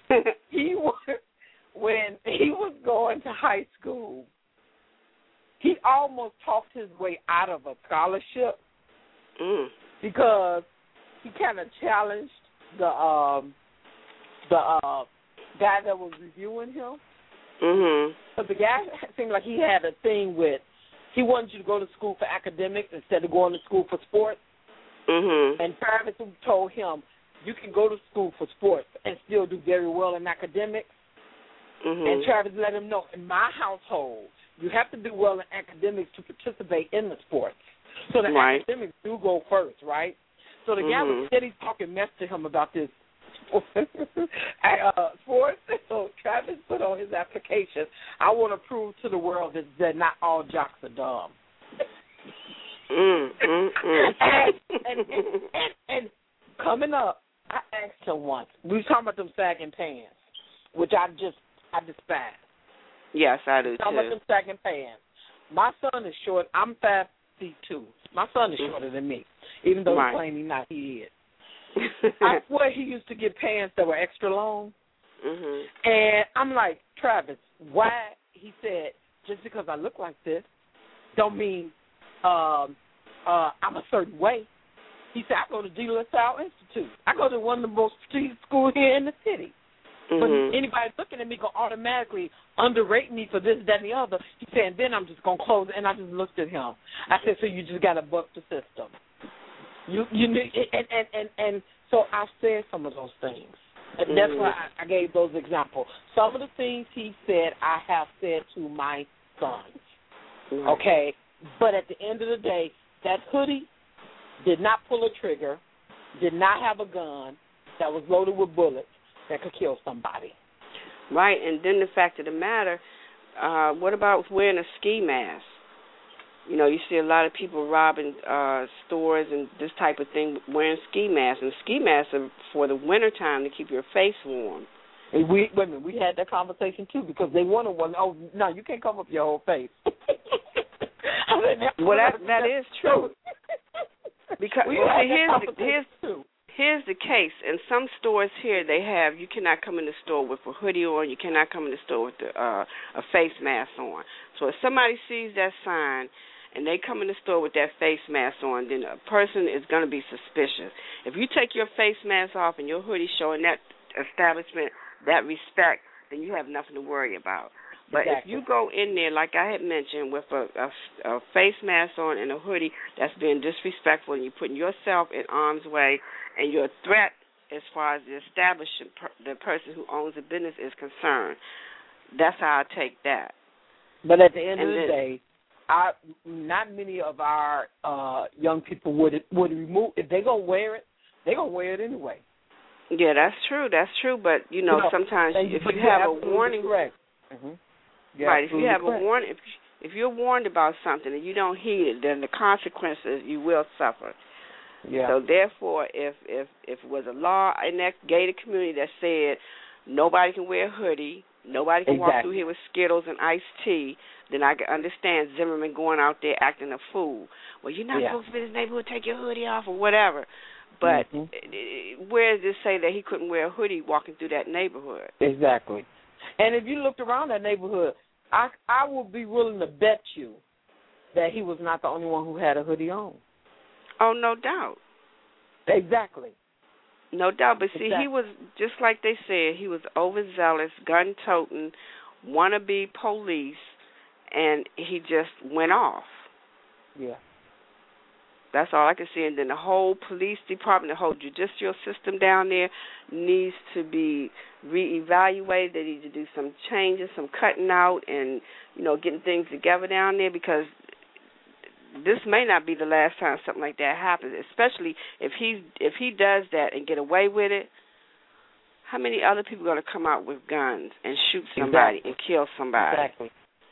when he was going to high school, he almost talked his way out of a scholarship because he kind of challenged the guy that was reviewing him. Mm-hmm. But the guy seemed like he had a thing with, he wanted you to go to school for academics instead of going to school for sports. Mm-hmm. And Travis told him, you can go to school for sports and still do very well in academics. Mm-hmm. And Travis let him know, in my household, you have to do well in academics to participate in the sports. So the academics do go first, right? So the guy was steady talking mess to him about this sports. So Travis put on his application, I want to prove to the world that not all jocks are dumb. And coming up, I asked him once, we was talking about them sagging pants, which I despise. Yes, I do, talking about them sagging pants. My son is short. I'm 5'2". My son is shorter than me, even though he's claiming not he is. I swear he used to get pants that were extra long. Mm-hmm. And I'm like, Travis, why? he said, just because I look like this, don't mean I'm a certain way. He said, I go to De La Salle Institute. I go to one of the most prestigious schools here in the city. But anybody looking at me going to automatically underrate me for this, that, and the other. He said, and then I'm just going to close it. And I just looked at him. I said, so you just got to buck the system. And so I said some of those things. And that's why I gave those examples. Some of the things he said, I have said to my sons. Okay? But at the end of the day, that hoodie did not pull a trigger, did not have a gun that was loaded with bullets that could kill somebody. Right, and then the fact of the matter, what about wearing a ski mask? You know, you see a lot of people robbing stores and this type of thing wearing ski masks. And ski masks are for the wintertime to keep your face warm. And wait a minute, we had that conversation, too, because they wanted one. Oh, no, you can't cover up your whole face. Well, that is true. Because here's the case. In some stores here, they have, you cannot come in the store with a hoodie on, you cannot come in the store with a face mask on. So if somebody sees that sign and they come in the store with that face mask on, then a person is going to be suspicious. If you take your face mask off and your hoodie showing that establishment that respect, then you have nothing to worry about. But if you go in there, like I had mentioned, with a face mask on and a hoodie that's being disrespectful, and you're putting yourself in harm's way, and your threat as far as the establishment, the person who owns the business is concerned, that's how I take that. But at the end of the day, not many of our young people would remove, if they're going to wear it, they're going to wear it anyway. Yeah, that's true. But, sometimes if you have a warning. Correct. Right, if you have a warning, if you're warned about something and you don't heed it, then the consequences you will suffer. Yeah. So therefore, if it was a law in that gated community that said nobody can wear a hoodie, nobody can walk through here with Skittles and iced tea, then I can understand Zimmerman going out there acting a fool. Well, you're not supposed to be in this neighborhood, take your hoodie off or whatever. But where does it say that he couldn't wear a hoodie walking through that neighborhood? Exactly. And if you looked around that neighborhood, I would be willing to bet you that he was not the only one who had a hoodie on. Oh, no doubt. Exactly. No doubt. But see, he was, just like they said, he was overzealous, gun-toting, wannabe police, and he just went off. Yeah. That's all I can see. And then the whole police department, the whole judicial system down there needs to be reevaluated. They need to do some changes, some cutting out, and, getting things together down there, because this may not be the last time something like that happens, especially if he does that and get away with it. How many other people are going to come out with guns and shoot somebody and kill somebody? Exactly.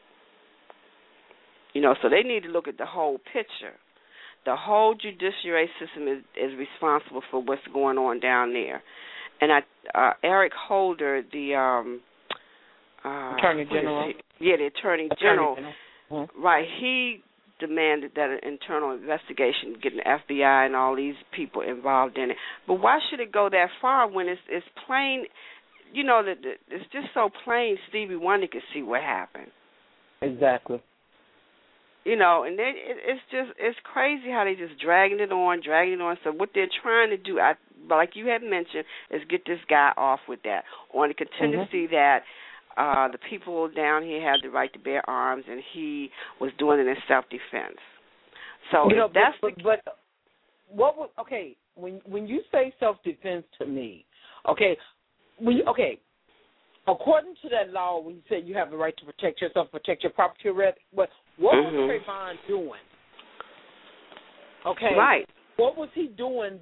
So they need to look at the whole picture. The whole judiciary system is responsible for what's going on down there. And Eric Holder, the Attorney General. The Attorney General. Right, he demanded that an internal investigation, getting the FBI and all these people involved in it. But why should it go that far when it's plain, it's just so plain Stevie Wonder could see what happened. Exactly. And then it's crazy how they just dragging it on. So what they're trying to do, like you had mentioned, is get this guy off with that on the contingency that the people down here have the right to bear arms, and he was doing it in self-defense. So but what would when you say self-defense to me, according to that law, when you said you have the right to protect yourself, protect your property, what was Trayvon doing? Okay. Right. What was he doing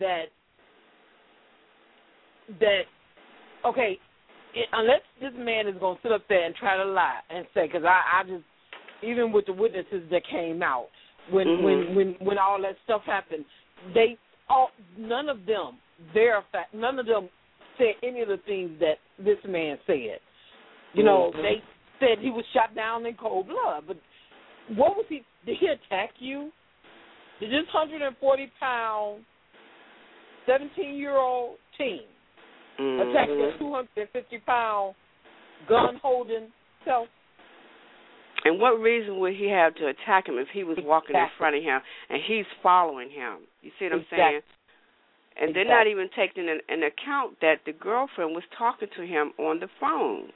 unless this man is going to sit up there and try to lie and say, because I just, even with the witnesses that came out, when all that stuff happened, none of them said any of the things that this man said. They said he was shot down in cold blood, but what was he? Did he attack you? Did this 140-pound, 17-year-old teen attack this 250-pound gun-holding self? And what reason would he have to attack him if he was walking in front of him and he's following him? You see what I'm saying? And they're not even taking an account that the girlfriend was talking to him on the phone.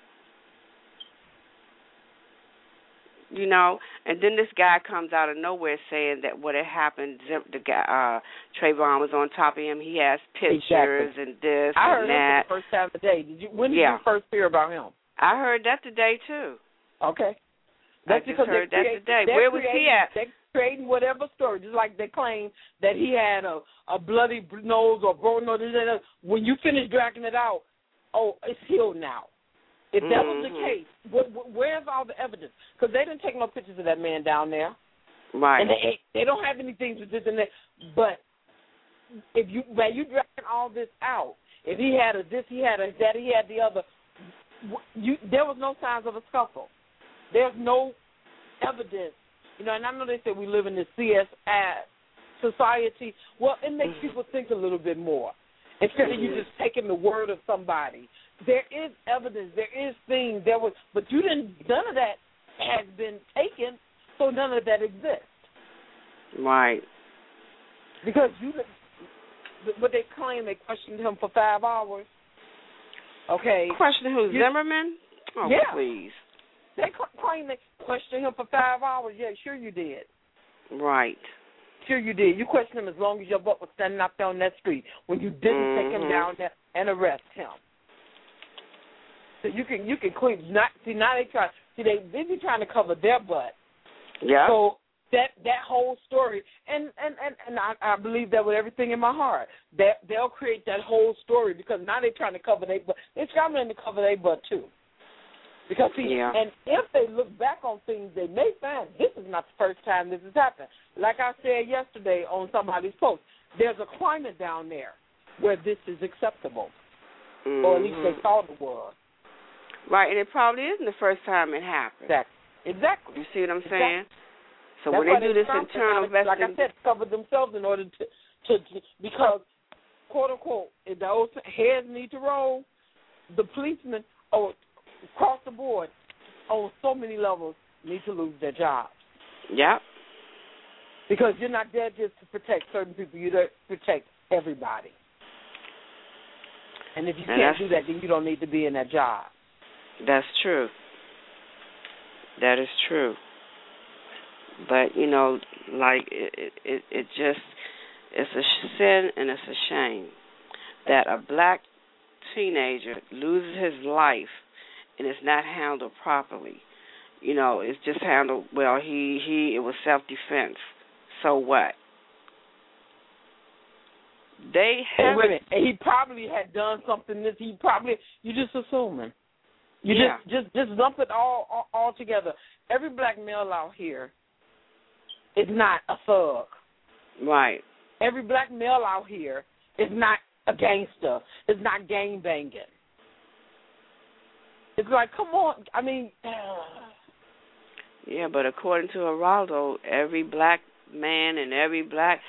You know, and then this guy comes out of nowhere saying that what had happened, the guy, Trayvon was on top of him. He has pictures and this I heard and that. It the first time today. When did you first hear about him? I heard that today, too. Okay. That's because heard that today. Where was he at? They're creating whatever story, just like they claim that he had a bloody nose or broken nose. When you finish dragging it out, it's healed now. If that was the case, where's all the evidence? Because they didn't take no pictures of that man down there. Right. And they don't have anything to this and that. But if you dragging all this out, if he had this, he had that, he had the other, there was no signs of a scuffle. There's no evidence. You know, and I know they say we live in this CSI society. Well, it makes people think a little bit more. Instead of you just taking the word of somebody. There is evidence. There is things. But none of that has been taken, so none of that exists. Right. Because what they claim, they questioned him for 5 hours. Okay. Questioned who, Zimmerman? Oh, yeah. Please. They claim they questioned him for 5 hours. Yeah, sure you did. Right. Sure you did. You questioned him as long as your butt was standing up there on that street when you didn't take him down there and arrest him. So you can clean. Now they be trying to cover their butt. Yeah. So that whole story, and I believe that with everything in my heart, that they'll create that whole story because now they're trying to cover their butt. They're trying to cover their butt too. Because and if they look back on things, they may find this is not the first time this has happened. Like I said yesterday on somebody's post, there's a climate down there where this is acceptable, or at least they thought it was. Right, and it probably isn't the first time it happened. Exactly. You see what I'm saying? So that's when they do this internal investigation, like I said, cover themselves in order to because, quote unquote, if those heads need to roll, the policemen across the board on so many levels need to lose their jobs. Yep. Because you're not there just to protect certain people, you're there to protect everybody. And if you can't do that, then you don't need to be in that job. That's true. That is true. But, you know, like it just, it's a sin and it's a shame that a black teenager loses his life and it's not handled properly. You know, it's just handled, well, it was self-defense. So what? Wait a minute. He probably had done something that you just assuming. You just lump it all together. Every black male out here is not a thug. Right. Every black male out here is not a gangster. Is not gang banging. It's like, come on. I mean. Yeah, but according to Geraldo, every black man and every black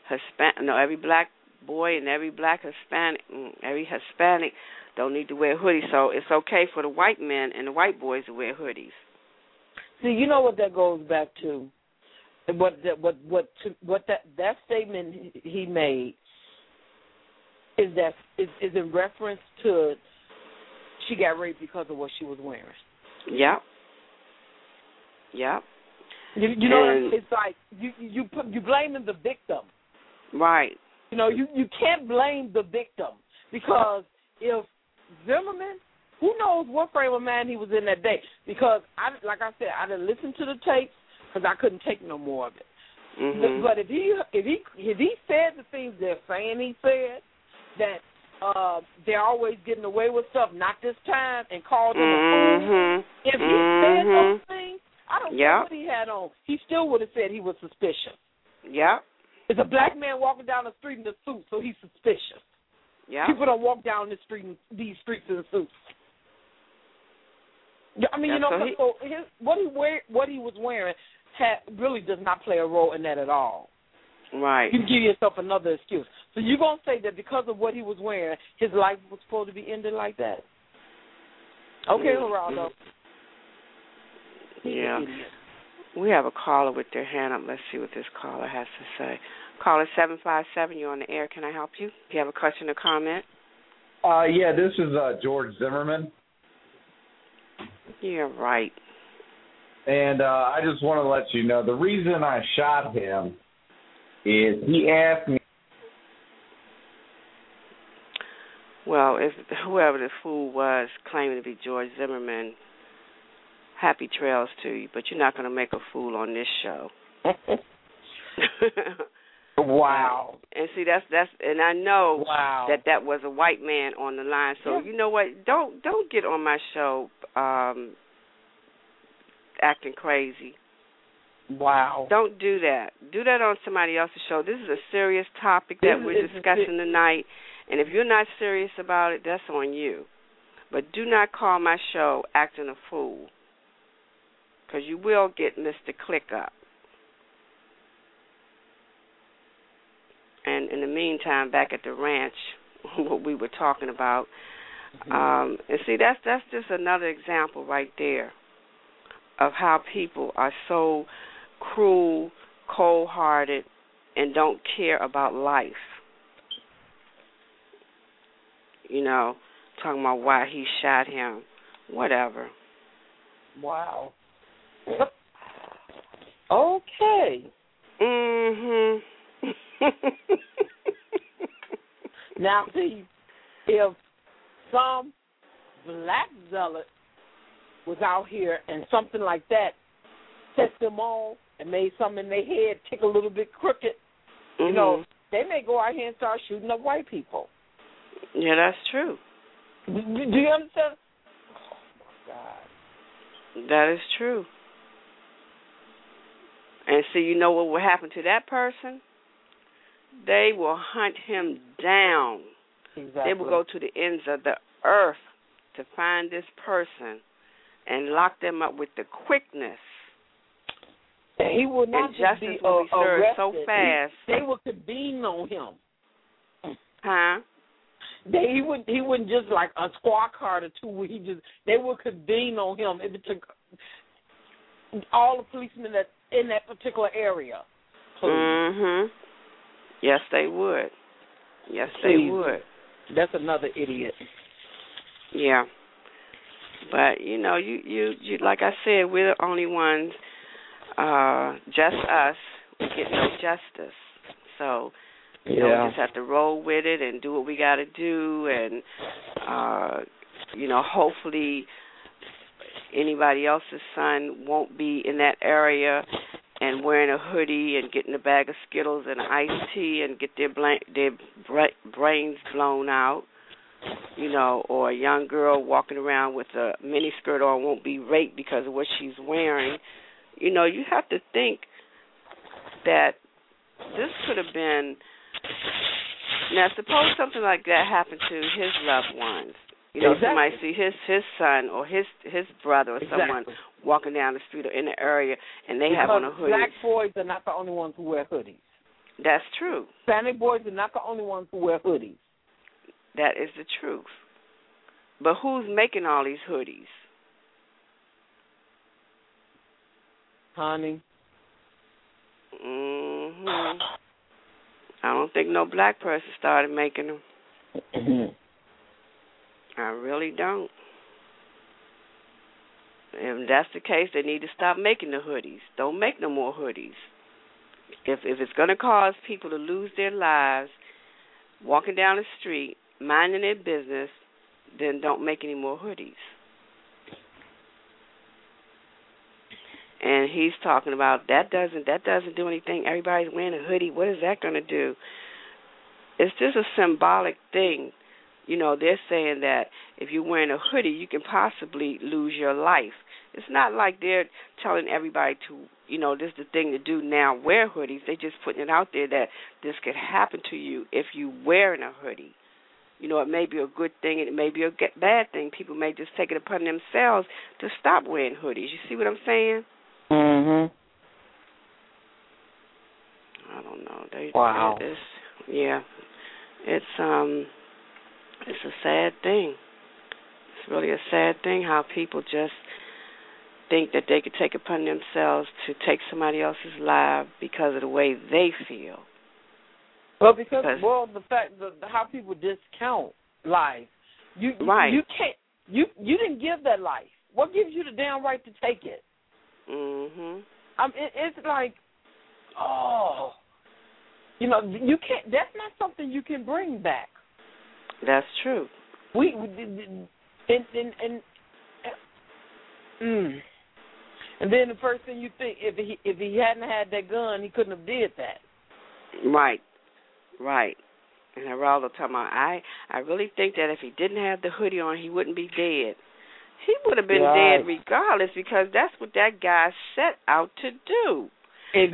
boy and every black Hispanic, every Hispanic don't need to wear hoodies. So it's okay for the white men and the white boys to wear hoodies. See, you know what that goes back to? What that statement he made is in reference to she got raped because of what she was wearing. Yep. Yep. You know, it's like you blaming the victim. Right. You know, you can't blame the victim because if Zimmerman, who knows what frame of mind he was in that day? Because like I said, I didn't listen to the tapes because I couldn't take no more of it. Mm-hmm. But if he said the things they're saying he said, that they're always getting away with stuff, not this time, and called him a fool. If he said those things, I don't care what he had on, he still would have said he was suspicious. Yeah. It's a black man walking down the street in a suit, so he's suspicious. Yeah. People don't walk down these streets in suits. I mean, what he was wearing really does not play a role in that at all. Right. You can give yourself another excuse. So you're going to say that because of what he was wearing, his life was supposed to be ended like that? Okay, Geraldo. Yeah. We have a caller with their hand up. Let's see what this caller has to say. Caller 757, you're on the air. Can I help you? Do you have a question or comment? Yeah, this is George Zimmerman. Yeah, right. And I just want to let you know, the reason I shot him is he asked me. Well, if whoever the fool was claiming to be George Zimmerman, happy trails to you, but you're not going to make a fool on this show. Wow. And see, that's and I know wow. that was a white man on the line. So you know what? Don't get on my show acting crazy. Wow. Don't do that. Do that on somebody else's show. This is a serious topic that we're discussing tonight, and if you're not serious about it, that's on you. But do not call my show acting a fool, because you will get Mr. Click Up. And in the meantime, back at the ranch, what we were talking about, and see, that's just another example right there of how people are so cruel, cold-hearted, and don't care about life. You know, talking about why he shot him, whatever. Wow. Okay. Mhm. Now, see, if some black zealot was out here and something like that set them on and made something in their head tick a little bit crooked, you know, they may go out here and start shooting up white people. Yeah, that's true. Do you understand? Oh, my God. That is true. And see, you know what will happen to that person? They will hunt him down. Exactly. They will go to the ends of the earth to find this person and lock them up with the quickness. And he will not and just justice be will be served arrested. so fast. They will convene on him. Huh? He wouldn't just like a squad car or two where they would convene on him if it took all the policemen that in that particular area. Mhm. Yes, they would. Yes, they would. That's another idiot. Yeah. But you know, you like I said, we're the only ones. Just us. We get no justice. So you know, we just have to roll with it and do what we got to do, and you know, hopefully anybody else's son won't be in that area and wearing a hoodie and getting a bag of Skittles and iced tea and get their brains blown out, you know, or a young girl walking around with a mini skirt on won't be raped because of what she's wearing. You know, you have to think that this could have been. Now, suppose something like that happened to his loved ones. You know, somebody see his son or his brother or someone walking down the street or in the area, and they have on a hoodie. Black boys are not the only ones who wear hoodies. That's true. Hispanic boys are not the only ones who wear hoodies. That is the truth. But who's making all these hoodies? Honey. Mhm. I don't think no black person started making them. I really don't. If that's the case, they need to stop making the hoodies. Don't make no more hoodies. If it's going to cause people to lose their lives walking down the street, minding their business, then don't make any more hoodies. And he's talking about that doesn't do anything. Everybody's wearing a hoodie. What is that going to do? It's just a symbolic thing. You know, they're saying that if you're wearing a hoodie, you can possibly lose your life. It's not like they're telling everybody to, you know, this is the thing to do now, wear hoodies. They're just putting it out there that this could happen to you if you're wearing a hoodie. You know, it may be a good thing and it may be a bad thing. People may just take it upon themselves to stop wearing hoodies. You see what I'm saying? Mhm. I don't know. Wow. It's a sad thing. It's really a sad thing how people just think that they could take upon themselves to take somebody else's life because of the way they feel. Well, because the fact that how people discount life, you can't. You didn't give that life. What gives you the damn right to take it? Mhm. It's like, you can't. That's not something you can bring back. That's true. And then the first thing you think, if he hadn't had that gun, he couldn't have did that. Right. And Geraldo talking about, I really think that if he didn't have the hoodie on, he wouldn't be dead. He would have been dead regardless, because that's what that guy set out to do. If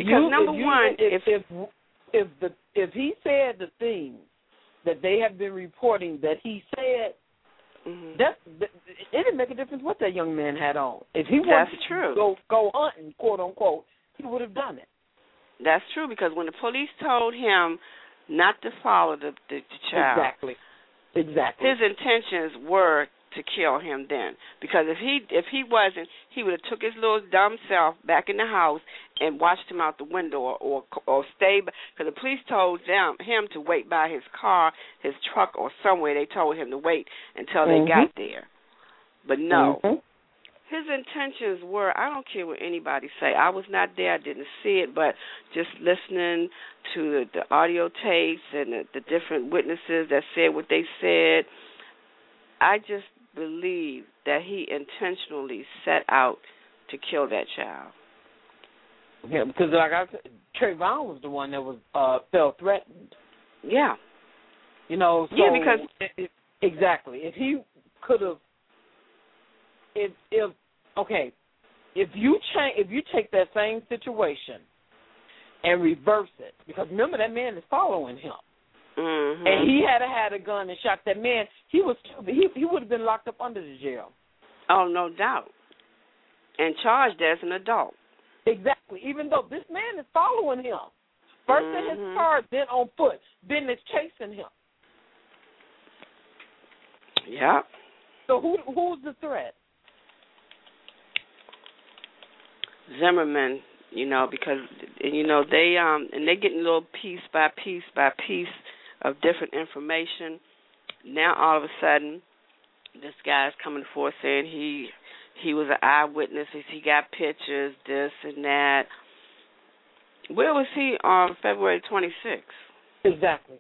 he said the things that they have been reporting that he said, it didn't make a difference what that young man had on. If he wanted to go hunting, quote unquote, he would have done it. That's true, because when the police told him not to follow the child, exactly, his intentions were to kill him then. Because if he wasn't, he would have took his little dumb self back in the house and watched him out the window or stay. Because the police told him to wait by his car, his truck, or somewhere. They told him to wait until they got there. But no. His intentions were, I don't care what anybody say. I was not there. I didn't see it. But just listening to the audio tapes and the different witnesses that said what they said, I just believe that he intentionally set out to kill that child. Yeah, because like I said, Trayvon was the one that was felt threatened. Yeah. So because exactly. If he could have, if you take that same situation and reverse it, because remember that man is following him. And he had a gun and shot that man, he would have been locked up under the jail. Oh, no doubt. And charged as an adult. Exactly. Even though this man is following him. First in his car, then on foot. Then it's chasing him. Yeah. So who's the threat? Zimmerman, because they getting little piece by piece by piece of different information. Now all of a sudden, this guy's coming forth saying he was an eyewitness. He got pictures, this and that. Where was he on February 26th? Exactly.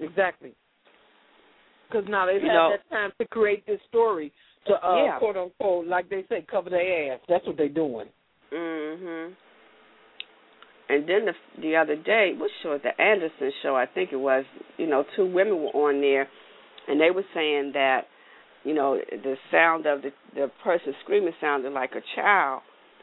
Because now they've had that time to create this story to quote unquote, like they say, cover their ass. That's what they're doing. And then the other day, what show? The Anderson show, I think it was. Two women were on there, and they were saying that, the sound of the person screaming sounded like a child.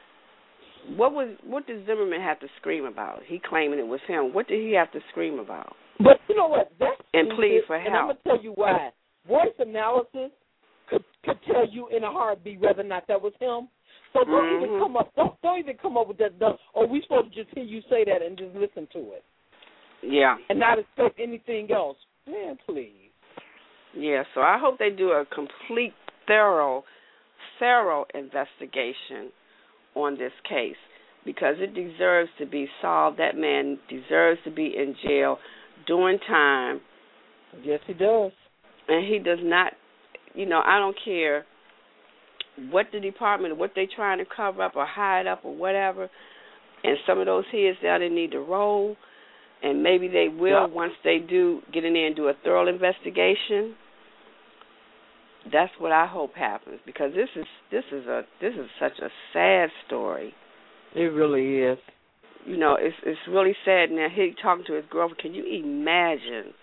What did Zimmerman have to scream about? He claiming it was him. What did he have to scream about? But you know what? And plead for help. And I'm gonna tell you why. Voice analysis could tell you in a heartbeat whether or not that was him. So don't even come up. Don't even come up with that. Or we supposed to just hear you say that and just listen to it. Yeah. And not expect anything else. Man, please. Yeah. So I hope they do a complete, thorough investigation on this case, because it deserves to be solved. That man deserves to be in jail doing time. Yes, he does. And he does not. I don't care what the department, what they trying to cover up or hide up or whatever, and some of those heads down there need to roll, and maybe they will once they do get in there and do a thorough investigation. That's what I hope happens, because this is such a sad story. It really is. It's really sad. Now he talking to his girlfriend. Can you imagine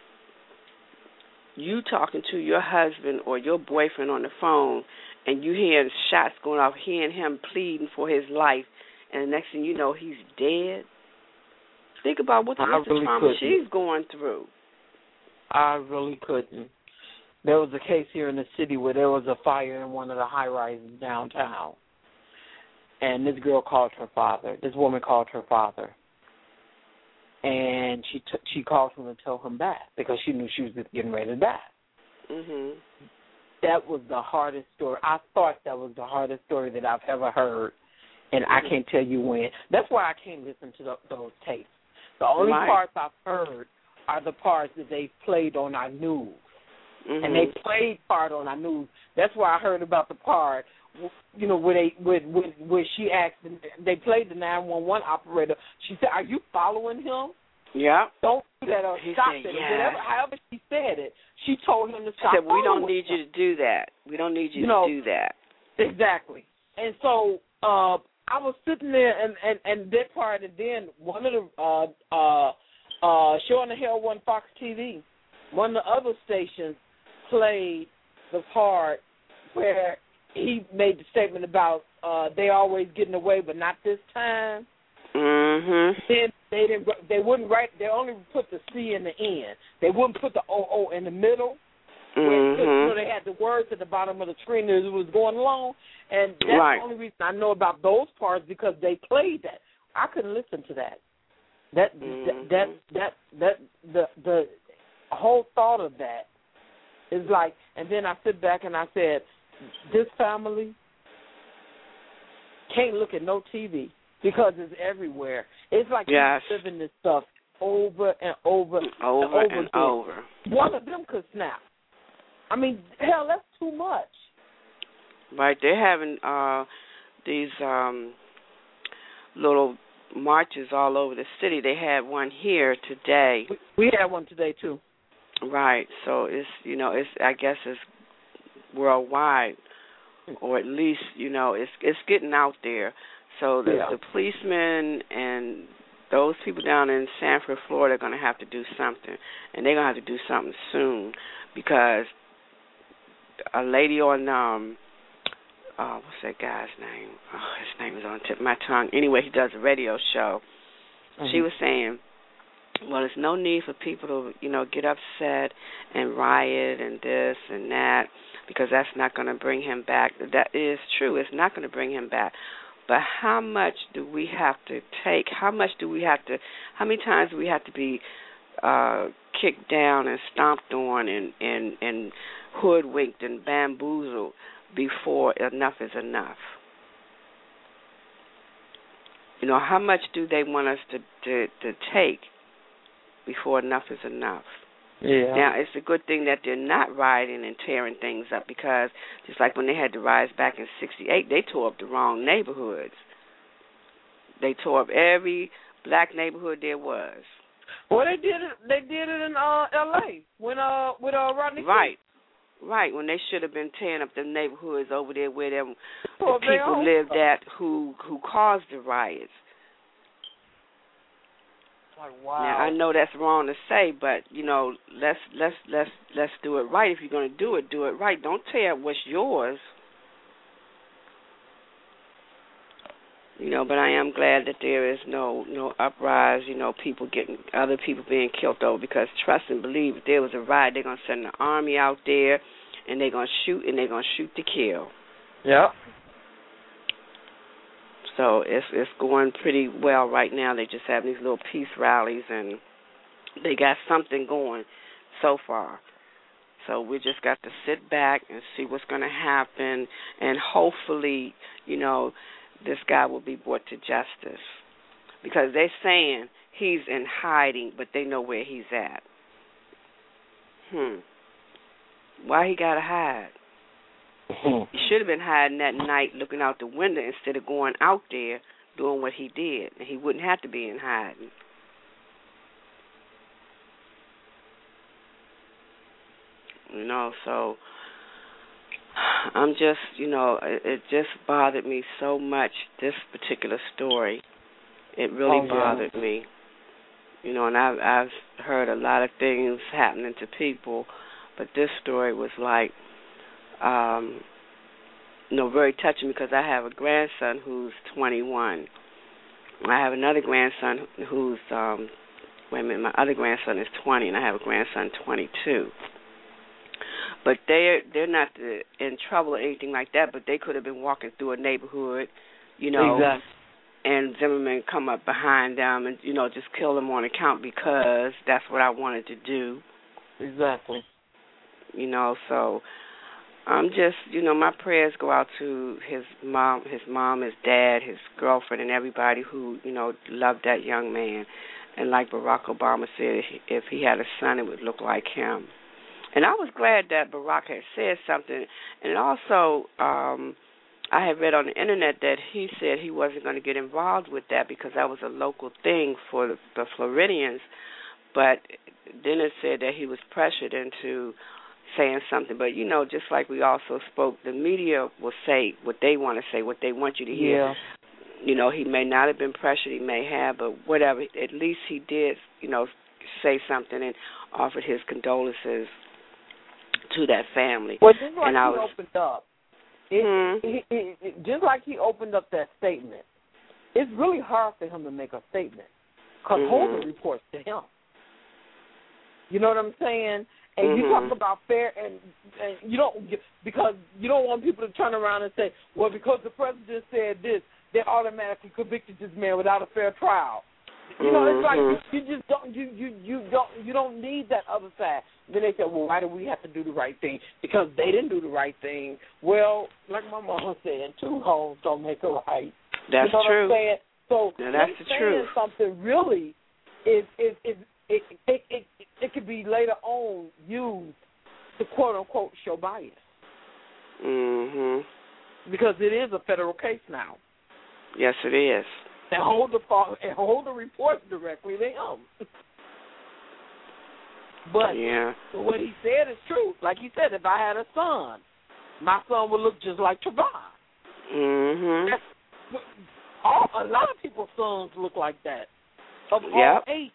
you talking to your husband or your boyfriend on the phone, and you hearing shots going off, hearing him pleading for his life, and the next thing you know, he's dead? Think about what the trauma she's going through. I really couldn't. There was a case here in the city where there was a fire in one of the high-rises downtown, and this girl called her father. This woman called her father, and she called him to tell him back because she knew she was getting ready to die. that was the hardest story. I thought that was the hardest story that I've ever heard, and I can't tell you when. That's why I can't listen to those tapes. The only parts I've heard are the parts that they played on our news. And they played part on our news. That's why I heard about the part, you know, where she asked, they played the 911 operator. She said, "Are you following him?" Yeah. Don't do that or stop said, it. yes. Whatever, however she said it, she told him to stop. She said, "We don't need you to do that. We don't need you to do that." Exactly. And so I was sitting there, and that part, and then one of the Show on the Hell One Fox TV, one of the other stations played the part where he made the statement about they always getting away, but not this time. Then they wouldn't write. They only put the C in the end. They wouldn't put the OO in the middle. Where, you know, they had the words at the bottom of the screen as it was going along, and that's the only reason I know about those parts, because they played that. I couldn't listen to that. The whole thought of that is like, and then I sit back and I said, this family can't look at no TV because it's everywhere. It's like you're living this stuff over and over and over. One of them could snap. I mean, hell, that's too much. Right, they're having these little marches all over the city. They had one here today. We had one today too. Right, so it's, you know, it's, I guess it's worldwide, or at least, you know, it's getting out there. So the policemen and those people down in Sanford, Florida, are going to have to do something, and they're going to have to do something soon, because a lady on what's that guy's name? Oh, his name is on the tip of my tongue. Anyway, he does a radio show. She was saying, well, there's no need for people to, you know, get upset and riot and this and that, because that's not going to bring him back. That is true. It's not going to bring him back. But how much do we have to take? How many times do we have to be kicked down and stomped on and hoodwinked and bamboozled before enough is enough? You know, how much do they want us to take before enough is enough? Yeah. Now, it's a good thing that they're not rioting and tearing things up, because just like when they had the riots back in '68, they tore up the wrong neighborhoods. They tore up every black neighborhood there was. Well, they did it in L.A. when with Rodney King. Right, when they should have been tearing up the neighborhoods over there where the people lived at who caused the riots. Like, wow. Now, I know that's wrong to say, but you know, let's do it right. If you're going to do it right. Don't tear up what's yours. You know, but I am glad that there is no uprise, you know, other people being killed over, because trust and believe, if there was a riot, they're going to send an army out there, and they're going to shoot to kill. Yeah. So it's going pretty well right now. They just have these little peace rallies, and they got something going so far. So we just got to sit back and see what's going to happen, and hopefully, you know, this guy will be brought to justice, because they're saying he's in hiding, but they know where he's at. Why he got to hide? He should have been hiding that night, looking out the window, instead of going out there doing what he did, and he wouldn't have to be in hiding. You know, so I'm just, you know, it just bothered me so much, this particular story. It really bothered me. You know, and I've heard a lot of things happening to people, but this story was like, you know, very touching, because I have a grandson who's 21. I have another grandson who's, my other grandson is 20, and I have a grandson 22. But they're not in trouble or anything like that, but they could have been walking through a neighborhood, you know, and Zimmerman come up behind them and, you know, just kill them on account, because that's what I wanted to do. Exactly. You know, so I'm just, my prayers go out to his mom, his dad, his girlfriend, and everybody who, loved that young man. And like Barack Obama said, if he had a son, it would look like him. And I was glad that Barack had said something. And also, I had read on the Internet that he said he wasn't going to get involved with that because that was a local thing for the Floridians. But then it said that he was pressured into saying something. But, just like we also spoke, the media will say what they want to say, what they want you to hear. Yeah. He may not have been pressured, he may have, but whatever. At least he did, say something and offered his condolences to that family. Well, just like opened up, just like he opened up that statement, it's really hard for him to make a statement because Holder reports to him. You know what I'm saying? And you talk about fair, and you don't, because you don't want people to turn around and say, well, because the president said this, they automatically convicted this man without a fair trial. It's like you just don't you don't need that other side. Then they say, well, why do we have to do the right thing? Because they didn't do the right thing. Well, like my mama said, two homes don't make a right. That's true. What I'm saying? So that's the truth. Something really it could be later on used to quote unquote show bias. Because it is a federal case now. Yes, it is. And Holder reports directly to him. But what he said is true. Like he said, if I had a son, my son would look just like Trayvon. A lot of people's sons look like that. Of all 8.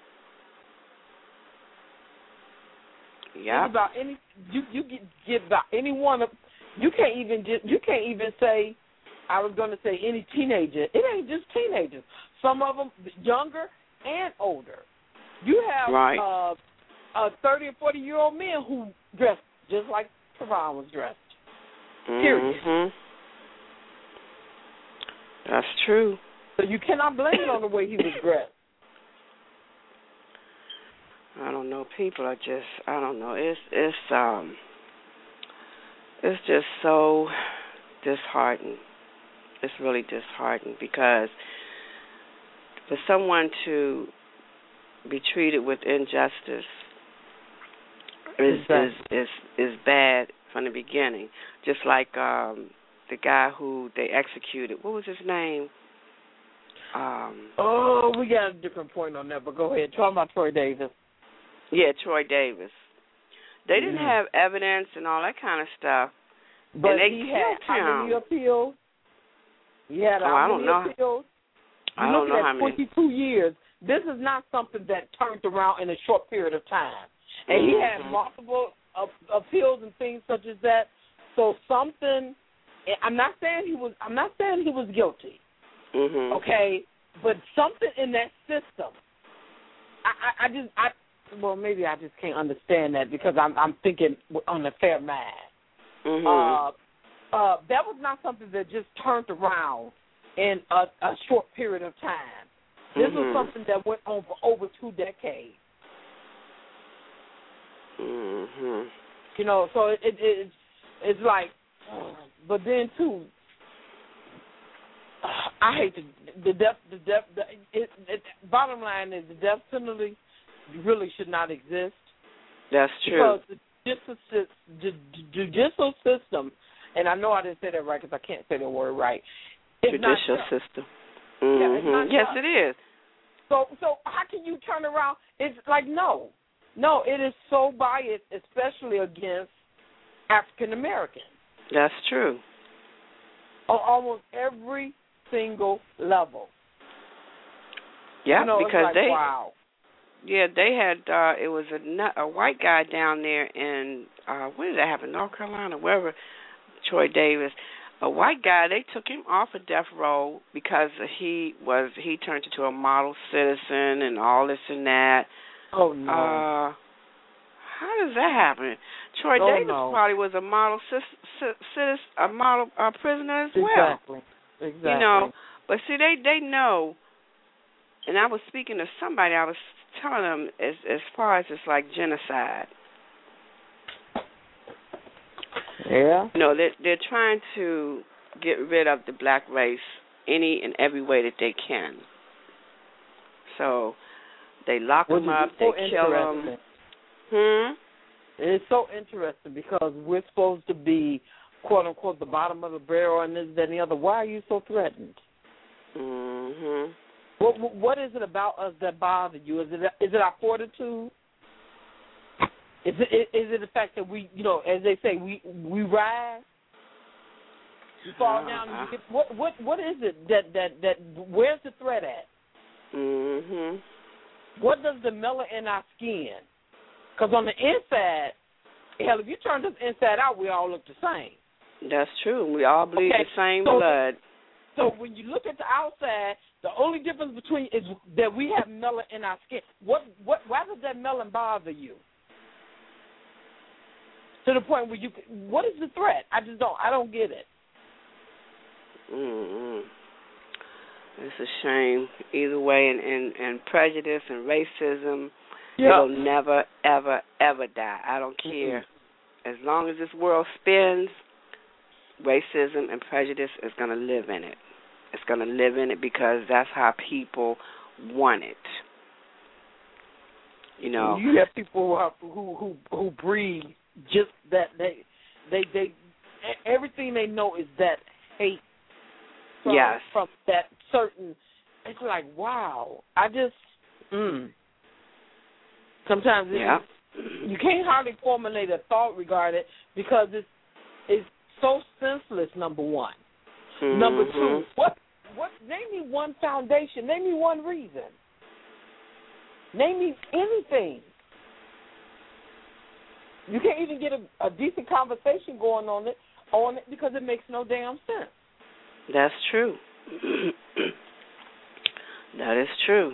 Yeah. About any you get about any one of you can't even say. I was going to say any teenager. It ain't just teenagers. Some of them younger and older. You have a 30 or 40-year-old men who dress just like Trayvon was dressed. Period. That's true. So you cannot blame it on the way he was dressed. I don't know. People are just, I don't know. It's just so disheartening. It's really disheartening because for someone to be treated with injustice is bad from the beginning. Just like the guy who they executed. What was his name? We got a different point on that, but go ahead. Talk about Troy Davis. Yeah, Troy Davis. They didn't have evidence and all that kind of stuff. But and they he had how many appeals? He had I don't know. Appeals? I don't know how many. 22 years. This is not something that turned around in a short period of time. And he had multiple appeals and things such as that. So something. I'm not saying he was guilty. Okay, but something in that system. Well, maybe I just can't understand that because I'm thinking on the fair mind. That was not something that just turned around in a short period of time. This was something that went on for over 2 decades. So it's like, but then too, I hate the death. Bottom line is the death penalty really should not exist. That's true. Because the judicial system, and I know I didn't say that right because I can't say the word right. Judicial system. Yes, it is. So how can you turn around? It's like no, it is so biased, especially against African Americans. That's true. On almost every single level. Yeah, because like, wow. Yeah, they had. It was a white guy down there in where did that happen? North Carolina, wherever. Troy Davis, a white guy. They took him off of death row because he turned into a model citizen and all this and that. Oh no. How does that happen? Troy Davis probably was a model citizen, a model prisoner as well. Exactly. But see, they know. And I was speaking to somebody. I was telling them as far as it's like genocide. Yeah. You know, they're trying to get rid of the black race any and every way that they can. So they lock them up, they kill them. It's so interesting because we're supposed to be, quote unquote, the bottom of the barrel and this, that, and the other. Why are you so threatened? What is it about us that bothers you? Is it our fortitude? Is it the fact that we, you know, as they say, we rise, we fall down, and we get, what is it that where's the threat at? What does the melon in our skin? Because on the inside, hell, if you turn this inside out, we all look the same. That's true. We all bleed the same blood. So when you look at the outside, the only difference between is that we have melon in our skin. Why does that melon bother you? To the point where what is the threat? I don't get it. It's a shame. Either way, and prejudice and racism, it'll never, ever, ever die. I don't care. As long as this world spins, racism and prejudice is going to live in it. It's going to live in it because that's how people want it. You know, you have people who breed just that they everything they know is that hate from that certain. It's like, wow. I just sometimes you can't hardly formulate a thought regarding it because it's so senseless. Number one. Number two, what? Name me one foundation. Name me one reason. Name me anything. You can't even get a decent conversation going on it because it makes no damn sense. That's true. That is true.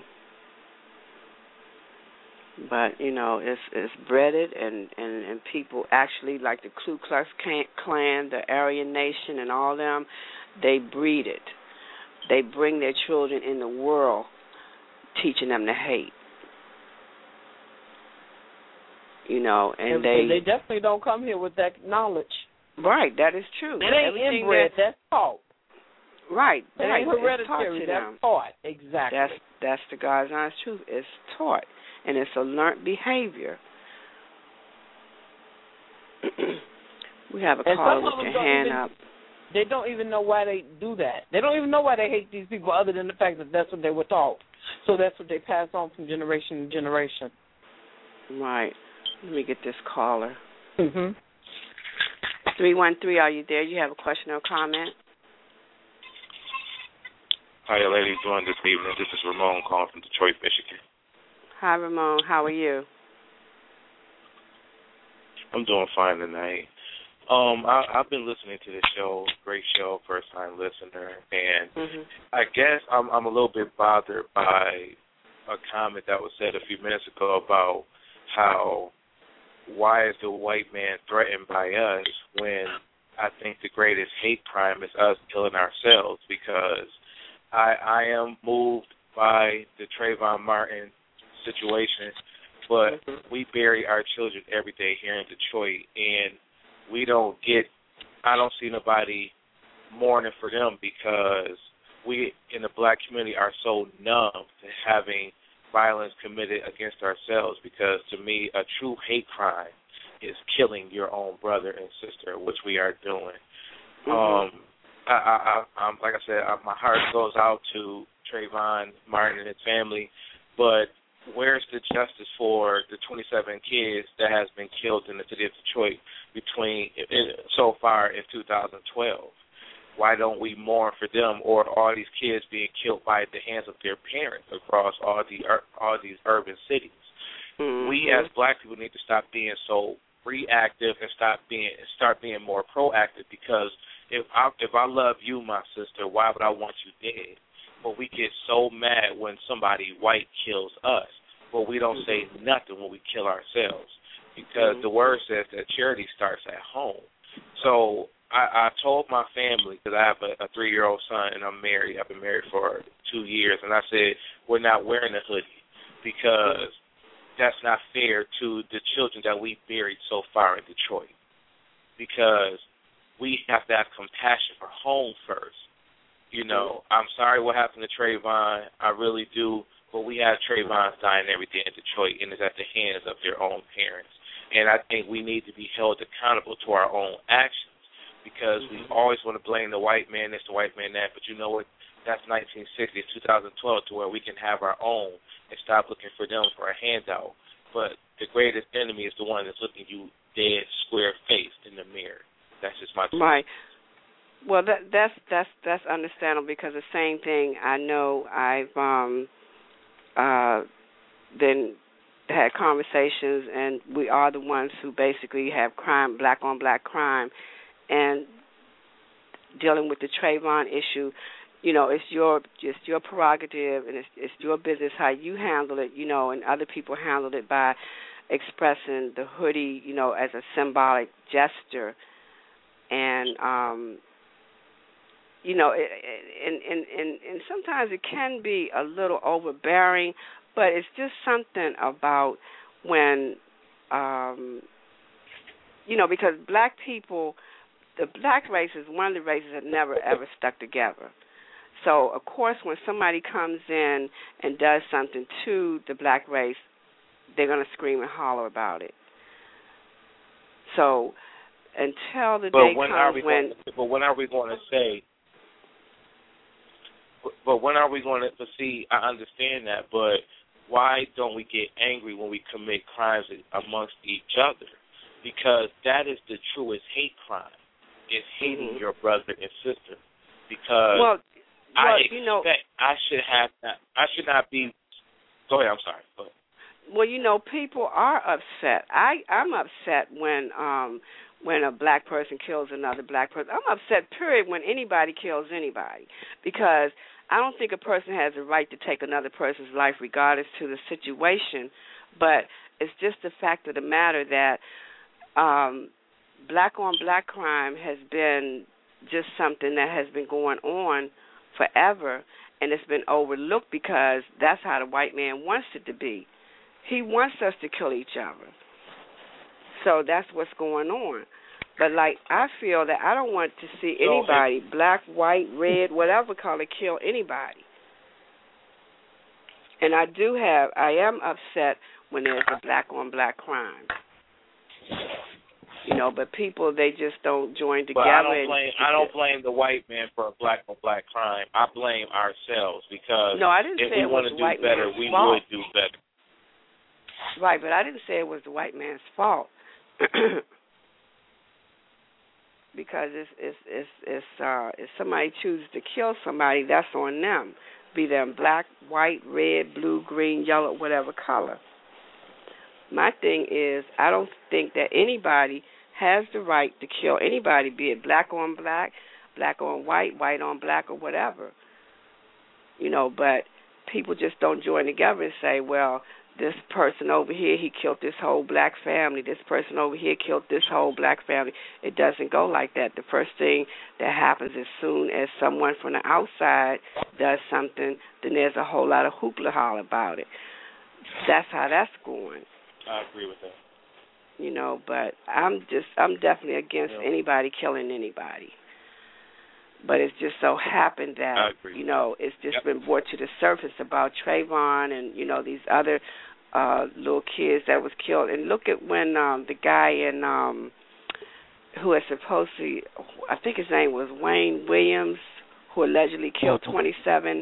But, you know, it's breaded and people actually, like the Ku Klux Klan, the Aryan Nation and all them, they breed it. They bring their children in the world teaching them to hate. You know, and they definitely don't come here with that knowledge. Right, that is true. It ain't inbred, that's taught. Right. It ain't hereditary, that's taught. Exactly. That's the God's honest truth. It's taught. And it's a learned behavior. We have a caller with their hand up. They don't even know why they do that. They don't even know why they hate these people other than the fact that that's what they were taught. So that's what they pass on from generation to generation. Right. Let me get this caller. 313, are you there? You have a question or comment? How you ladies doing this evening? This is Ramon calling from Detroit, Michigan. Hi, Ramon. How are you? I'm doing fine tonight. I've been listening to this show, great show, first time listener, and I guess I'm a little bit bothered by a comment that was said a few minutes ago about how why is the white man threatened by us when I think the greatest hate crime is us killing ourselves, because I am moved by the Trayvon Martin situation, but we bury our children every day here in Detroit, and I don't see nobody mourning for them because we in the black community are so numb to having violence committed against ourselves, because to me a true hate crime is killing your own brother and sister, which we are doing. I'm like I said, my heart goes out to Trayvon Martin and his family, but where's the justice for the 27 kids that has been killed in the city of Detroit so far in 2012? Why don't we mourn for them, or all these kids being killed by the hands of their parents across all these urban cities? We as black people need to stop being so reactive and start being more proactive, because if I love you, my sister, why would I want you dead? But we get so mad when somebody white kills us, but we don't say nothing when we kill ourselves, because the word says that charity starts at home. So I told my family, because I have a 3-year-old son and I'm married. I've been married for 2 years, and I said we're not wearing a hoodie because that's not fair to the children that we buried so far in Detroit. because we have to have compassion for home first. You know, I'm sorry what happened to Trayvon. I really do. But we have Trayvon's dying every day in Detroit, and it's at the hands of their own parents. And I think we need to be held accountable to our own actions, because we always want to blame the white man this, the white man that. But you know what? That's 1960, 2012, to where we can have our own and stop looking for them for a handout. But the greatest enemy is the one that's looking you dead, square-faced in the mirror. That's just my right. Well, that's understandable, because the same thing I know. I've then had conversations, and we are the ones who basically have crime, black on black crime, and dealing with the Trayvon issue. You know, it's your prerogative, and it's your business how you handle it. You know, and other people handled it by expressing the hoodie, you know, as a symbolic gesture, and you know, and sometimes it can be a little overbearing, but it's just something about when, you know, because black people, the black race is one of the races that never ever stuck together. So, of course, when somebody comes in and does something to the black race, they're going to scream and holler about it. So, until the day comes when... But when are we going to say... But when are we going to see, I understand that, but why don't we get angry when we commit crimes amongst each other? Because that is the truest hate crime, is hating your brother and sister. Because you know, I should not be. Go ahead. I'm sorry. Go ahead. Well, you know, people are upset. I'm upset when a black person kills another black person. I'm upset, period, when anybody kills anybody, because I don't think a person has a right to take another person's life regardless to the situation, but it's just the fact of the matter that black-on-black crime has been just something that has been going on forever, and it's been overlooked because that's how the white man wants it to be. He wants us to kill each other. So that's what's going on. But, like, I feel that I don't want to see anybody, black, white, red, whatever color, kill anybody. And I am upset when there's a black-on-black crime. You know, but people, they just don't join together. But I don't blame the white man for a black-on-black crime. I blame ourselves, because no, I didn't say if we want to do better, we would do better. Right, but I didn't say it was the white man's fault. Because if somebody chooses to kill somebody, that's on them, be them black, white, red, blue, green, yellow, whatever color. My thing is, I don't think that anybody has the right to kill anybody, be it black on black, black on white, white on black, or whatever. You know, but people just don't join together and say, well, this person over here, he killed this whole black family. This person over here killed this whole black family. It doesn't go like that. The first thing that happens as soon as someone from the outside does something, then there's a whole lot of hoopla-holla about it. That's how that's going. I agree with that. You know, but I'm definitely against anybody killing anybody. But it's just so happened that, you know, it's just been brought to the surface about Trayvon and, you know, these other little kids that was killed. And look at when the guy who was supposed to, I think his name was Wayne Williams, who allegedly killed 27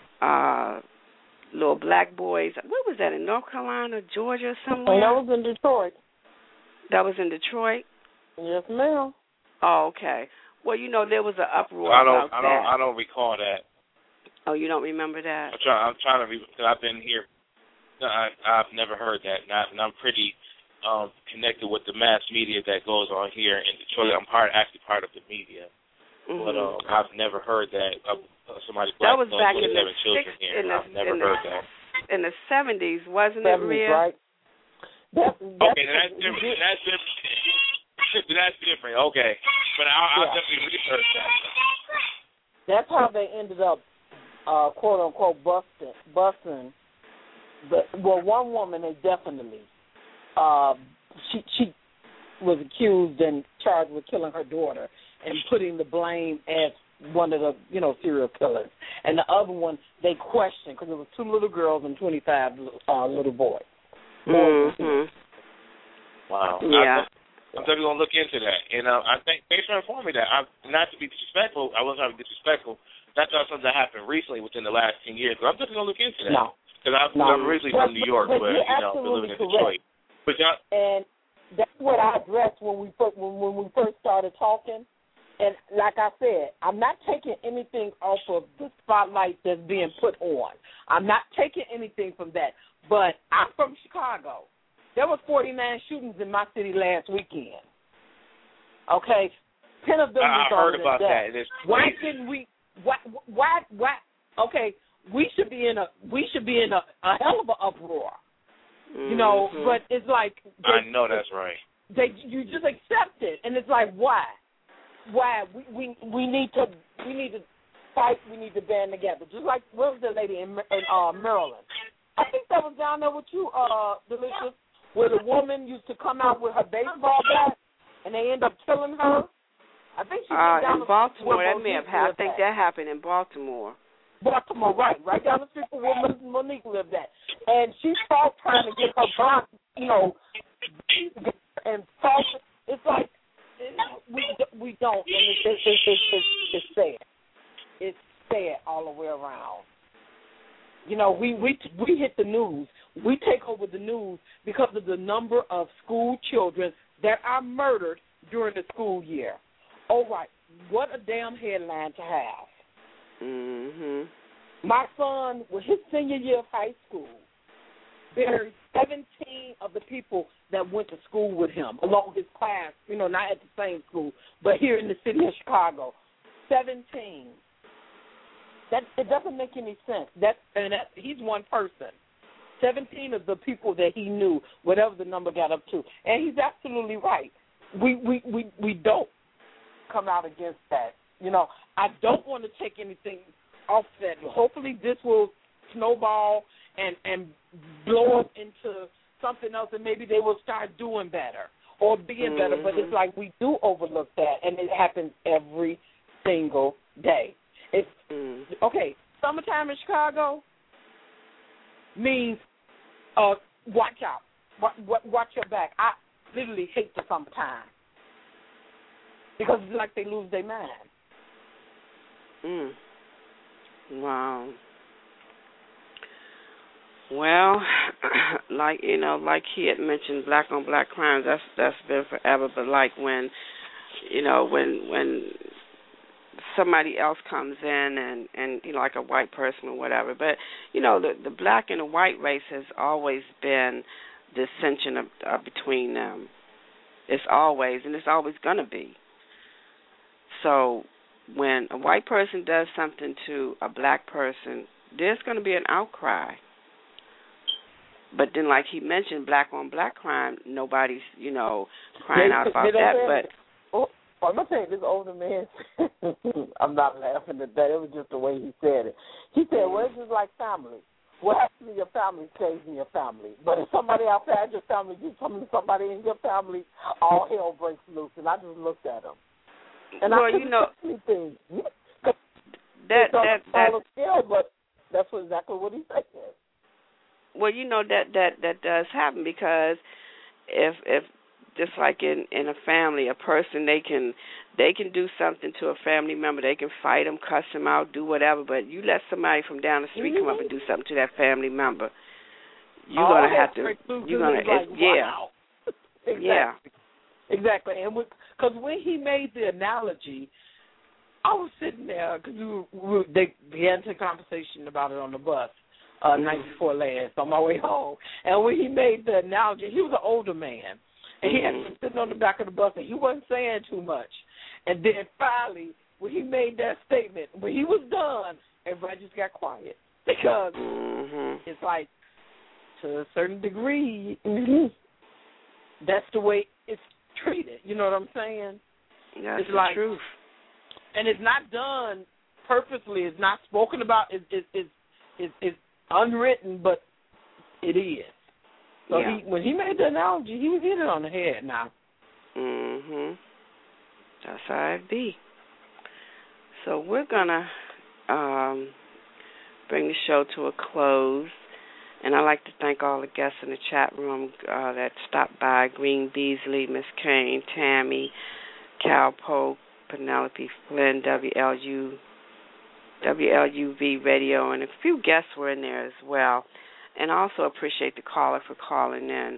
little black boys. What was that, in North Carolina, Georgia, or somewhere? That was in Detroit. That was in Detroit? Yes, ma'am. Oh, okay. Well, you know, there was an uproar about that. I don't recall that. Oh, you don't remember that? I'm trying to because I've been here. I've never heard that, and I'm pretty connected with the mass media that goes on here in Detroit. I'm actually part of the media, but I've never heard that somebody black killed 27 children here. I've never heard that. In the 70s, wasn't it, Rhea? Right. That's different. That's different. Okay, but I'll definitely research that. That's how they ended up, quote unquote, busting. One woman, they definitely, she was accused and charged with killing her daughter and putting the blame as one of the, serial killers. And the other one, they questioned because it was 2 little girls and 25 little boys. Mm-hmm. Wow. Yeah. I'm definitely going to look into that. And I think, thanks for informing me that. Not to be disrespectful, I wasn't trying to be disrespectful. That's not something that happened recently within the last 10 years. But I'm definitely going to look into that. No. Because I'm originally from New York, but you're been living in Detroit. But and that's what I addressed when we first started talking. And like I said, I'm not taking anything off of the spotlight that's being put on. I'm not taking anything from that. But I'm from Chicago. There was 49 shootings in my city last weekend. Okay, 10 of them. I heard about that. Why didn't we? Why? Okay, we should be in a hell of an uproar. Mm-hmm. But it's like I know that's right. You just accept it, and it's like why? We need to fight. We need to band together. Just like what was the lady in Maryland? I think that was down there with you, Delicious, where the woman used to come out with her baseball bat, and they end up killing her. I think she was down in Baltimore. That may have happened. I think that happened in Baltimore. Baltimore, right down the street from where Monique lived at, and she fought trying to get her block, and fought. It's like we don't, and it's sad. It's sad all the way around. We hit the news. We take over the news because of the number of school children that are murdered during the school year. All right, what a damn headline to have. Mhm. My son, with his senior year of high school, buried 17 of the people that went to school with him, along his class, not at the same school, but here in the city of Chicago. 17. It doesn't make any sense. He's one person. 17 of the people that he knew, whatever the number got up to. And he's absolutely right. We don't come out against that. I don't want to take anything off that. Hopefully this will snowball and blow up into something else, and maybe they will start doing better or being better. But it's like we do overlook that, and it happens every single day. Okay, summertime in Chicago means watch out. Watch your back. I literally hate the summertime because it's like they lose their mind. Wow. Well, like he had mentioned, black on black crimes. That's been forever. But like when somebody else comes in and like a white person or whatever. But, the black and the white race has always been the dissension between them. It's always, and it's always going to be. So when a white person does something to a black person, there's going to be an outcry. But then, like he mentioned, black on black crime, nobody's, crying out about that. But I'm going to tell you, this older man, I'm not laughing at that. It was just the way he said it. He said, well, it's just like family. What happens in your family stays in your family. But if somebody outside your family do something to somebody in your family, all hell breaks loose. And I just looked at him. And I couldn't say anything. But that's exactly what he said. Well, that does happen because if just like in a family, a person they can do something to a family member, they can fight them, cuss them out, do whatever. But you let somebody from down the street come up and do something to that family member, you're gonna have to. You're gonna, wow. Exactly. Yeah. Exactly. And because when he made the analogy, I was sitting there because they began to conversation about it on the bus night before last on my way home. And when he made the analogy, he was an older man. And he had been sitting on the back of the bus, and he wasn't saying too much. And then finally, when he made that statement, when he was done, everybody just got quiet. Because it's like, to a certain degree, that's the way it's treated. You know what I'm saying? That's the truth. And it's not done purposely. It's not spoken about. It's unwritten, but it is. So when he made the analogy, he was hitting it on the head now. Mhm. That's how it be. So we're gonna bring the show to a close, and I'd like to thank all the guests in the chat room that stopped by: Green Beasley, Miss Kane, Tammy, Cal Polk, Penelope Flynn, WLUV Radio, and a few guests were in there as well. And I also appreciate the caller for calling in.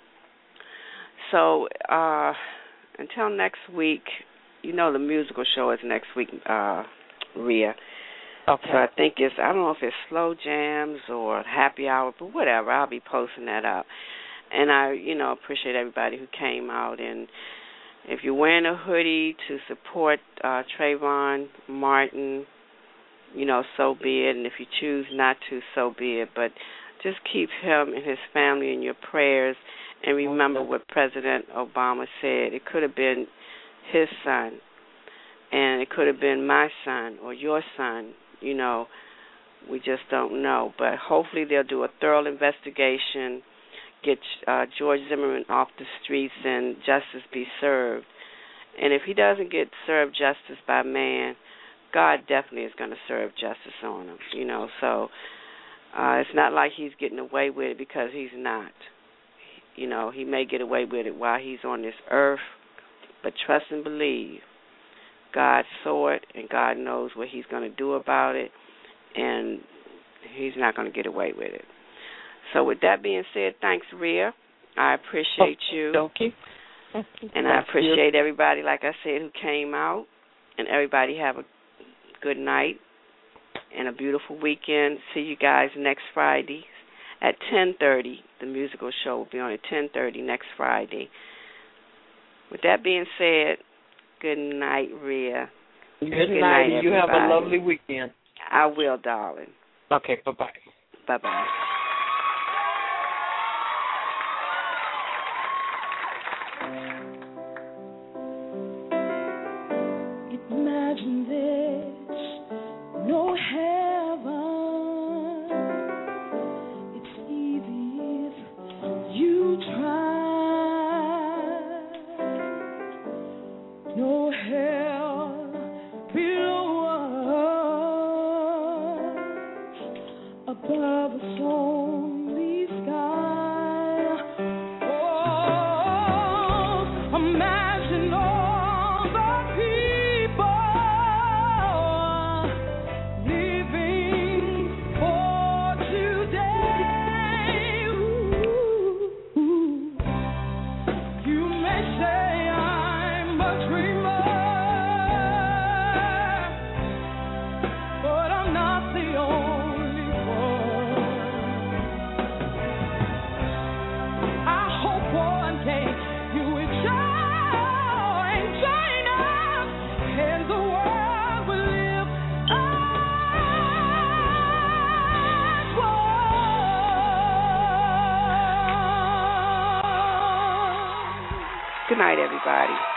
So until next week, you know the musical show is next week, Rhea. Okay. So I think I don't know if it's Slow Jams or Happy Hour, but whatever. I'll be posting that up. And I, appreciate everybody who came out. And if you're wearing a hoodie to support Trayvon Martin, so be it. And if you choose not to, so be it. But just keep him and his family in your prayers. And remember what President Obama said. It could have been his son, and it could have been my son or your son. We just don't know. But hopefully they'll do a thorough investigation, get George Zimmerman off the streets, and justice be served. And if he doesn't get served justice by man, God definitely is going to serve justice on him. So it's not like he's getting away with it, because he's not. He may get away with it while he's on this earth, but trust and believe, God saw it, and God knows what he's going to do about it, and he's not going to get away with it. So with that being said, thanks, Rhea. I appreciate you. Thank you. And I appreciate everybody, like I said, who came out, and everybody have a good night and a beautiful weekend. See you guys next Friday at 10:30. The musical show will be on at 10:30 next Friday. With that being said, good night, Rhea. Good night. You have a lovely weekend. I will, darling. Okay, bye-bye. Bye-bye. Imagine this, no heaven. It's easy if you try. No hell below us, above us only sky. Oh, imagine all the people living for today. Ooh. You may say I'm a dreamer, but I'm not the only one. I hope one day you will join us, and the world will live as one. Good night, everybody.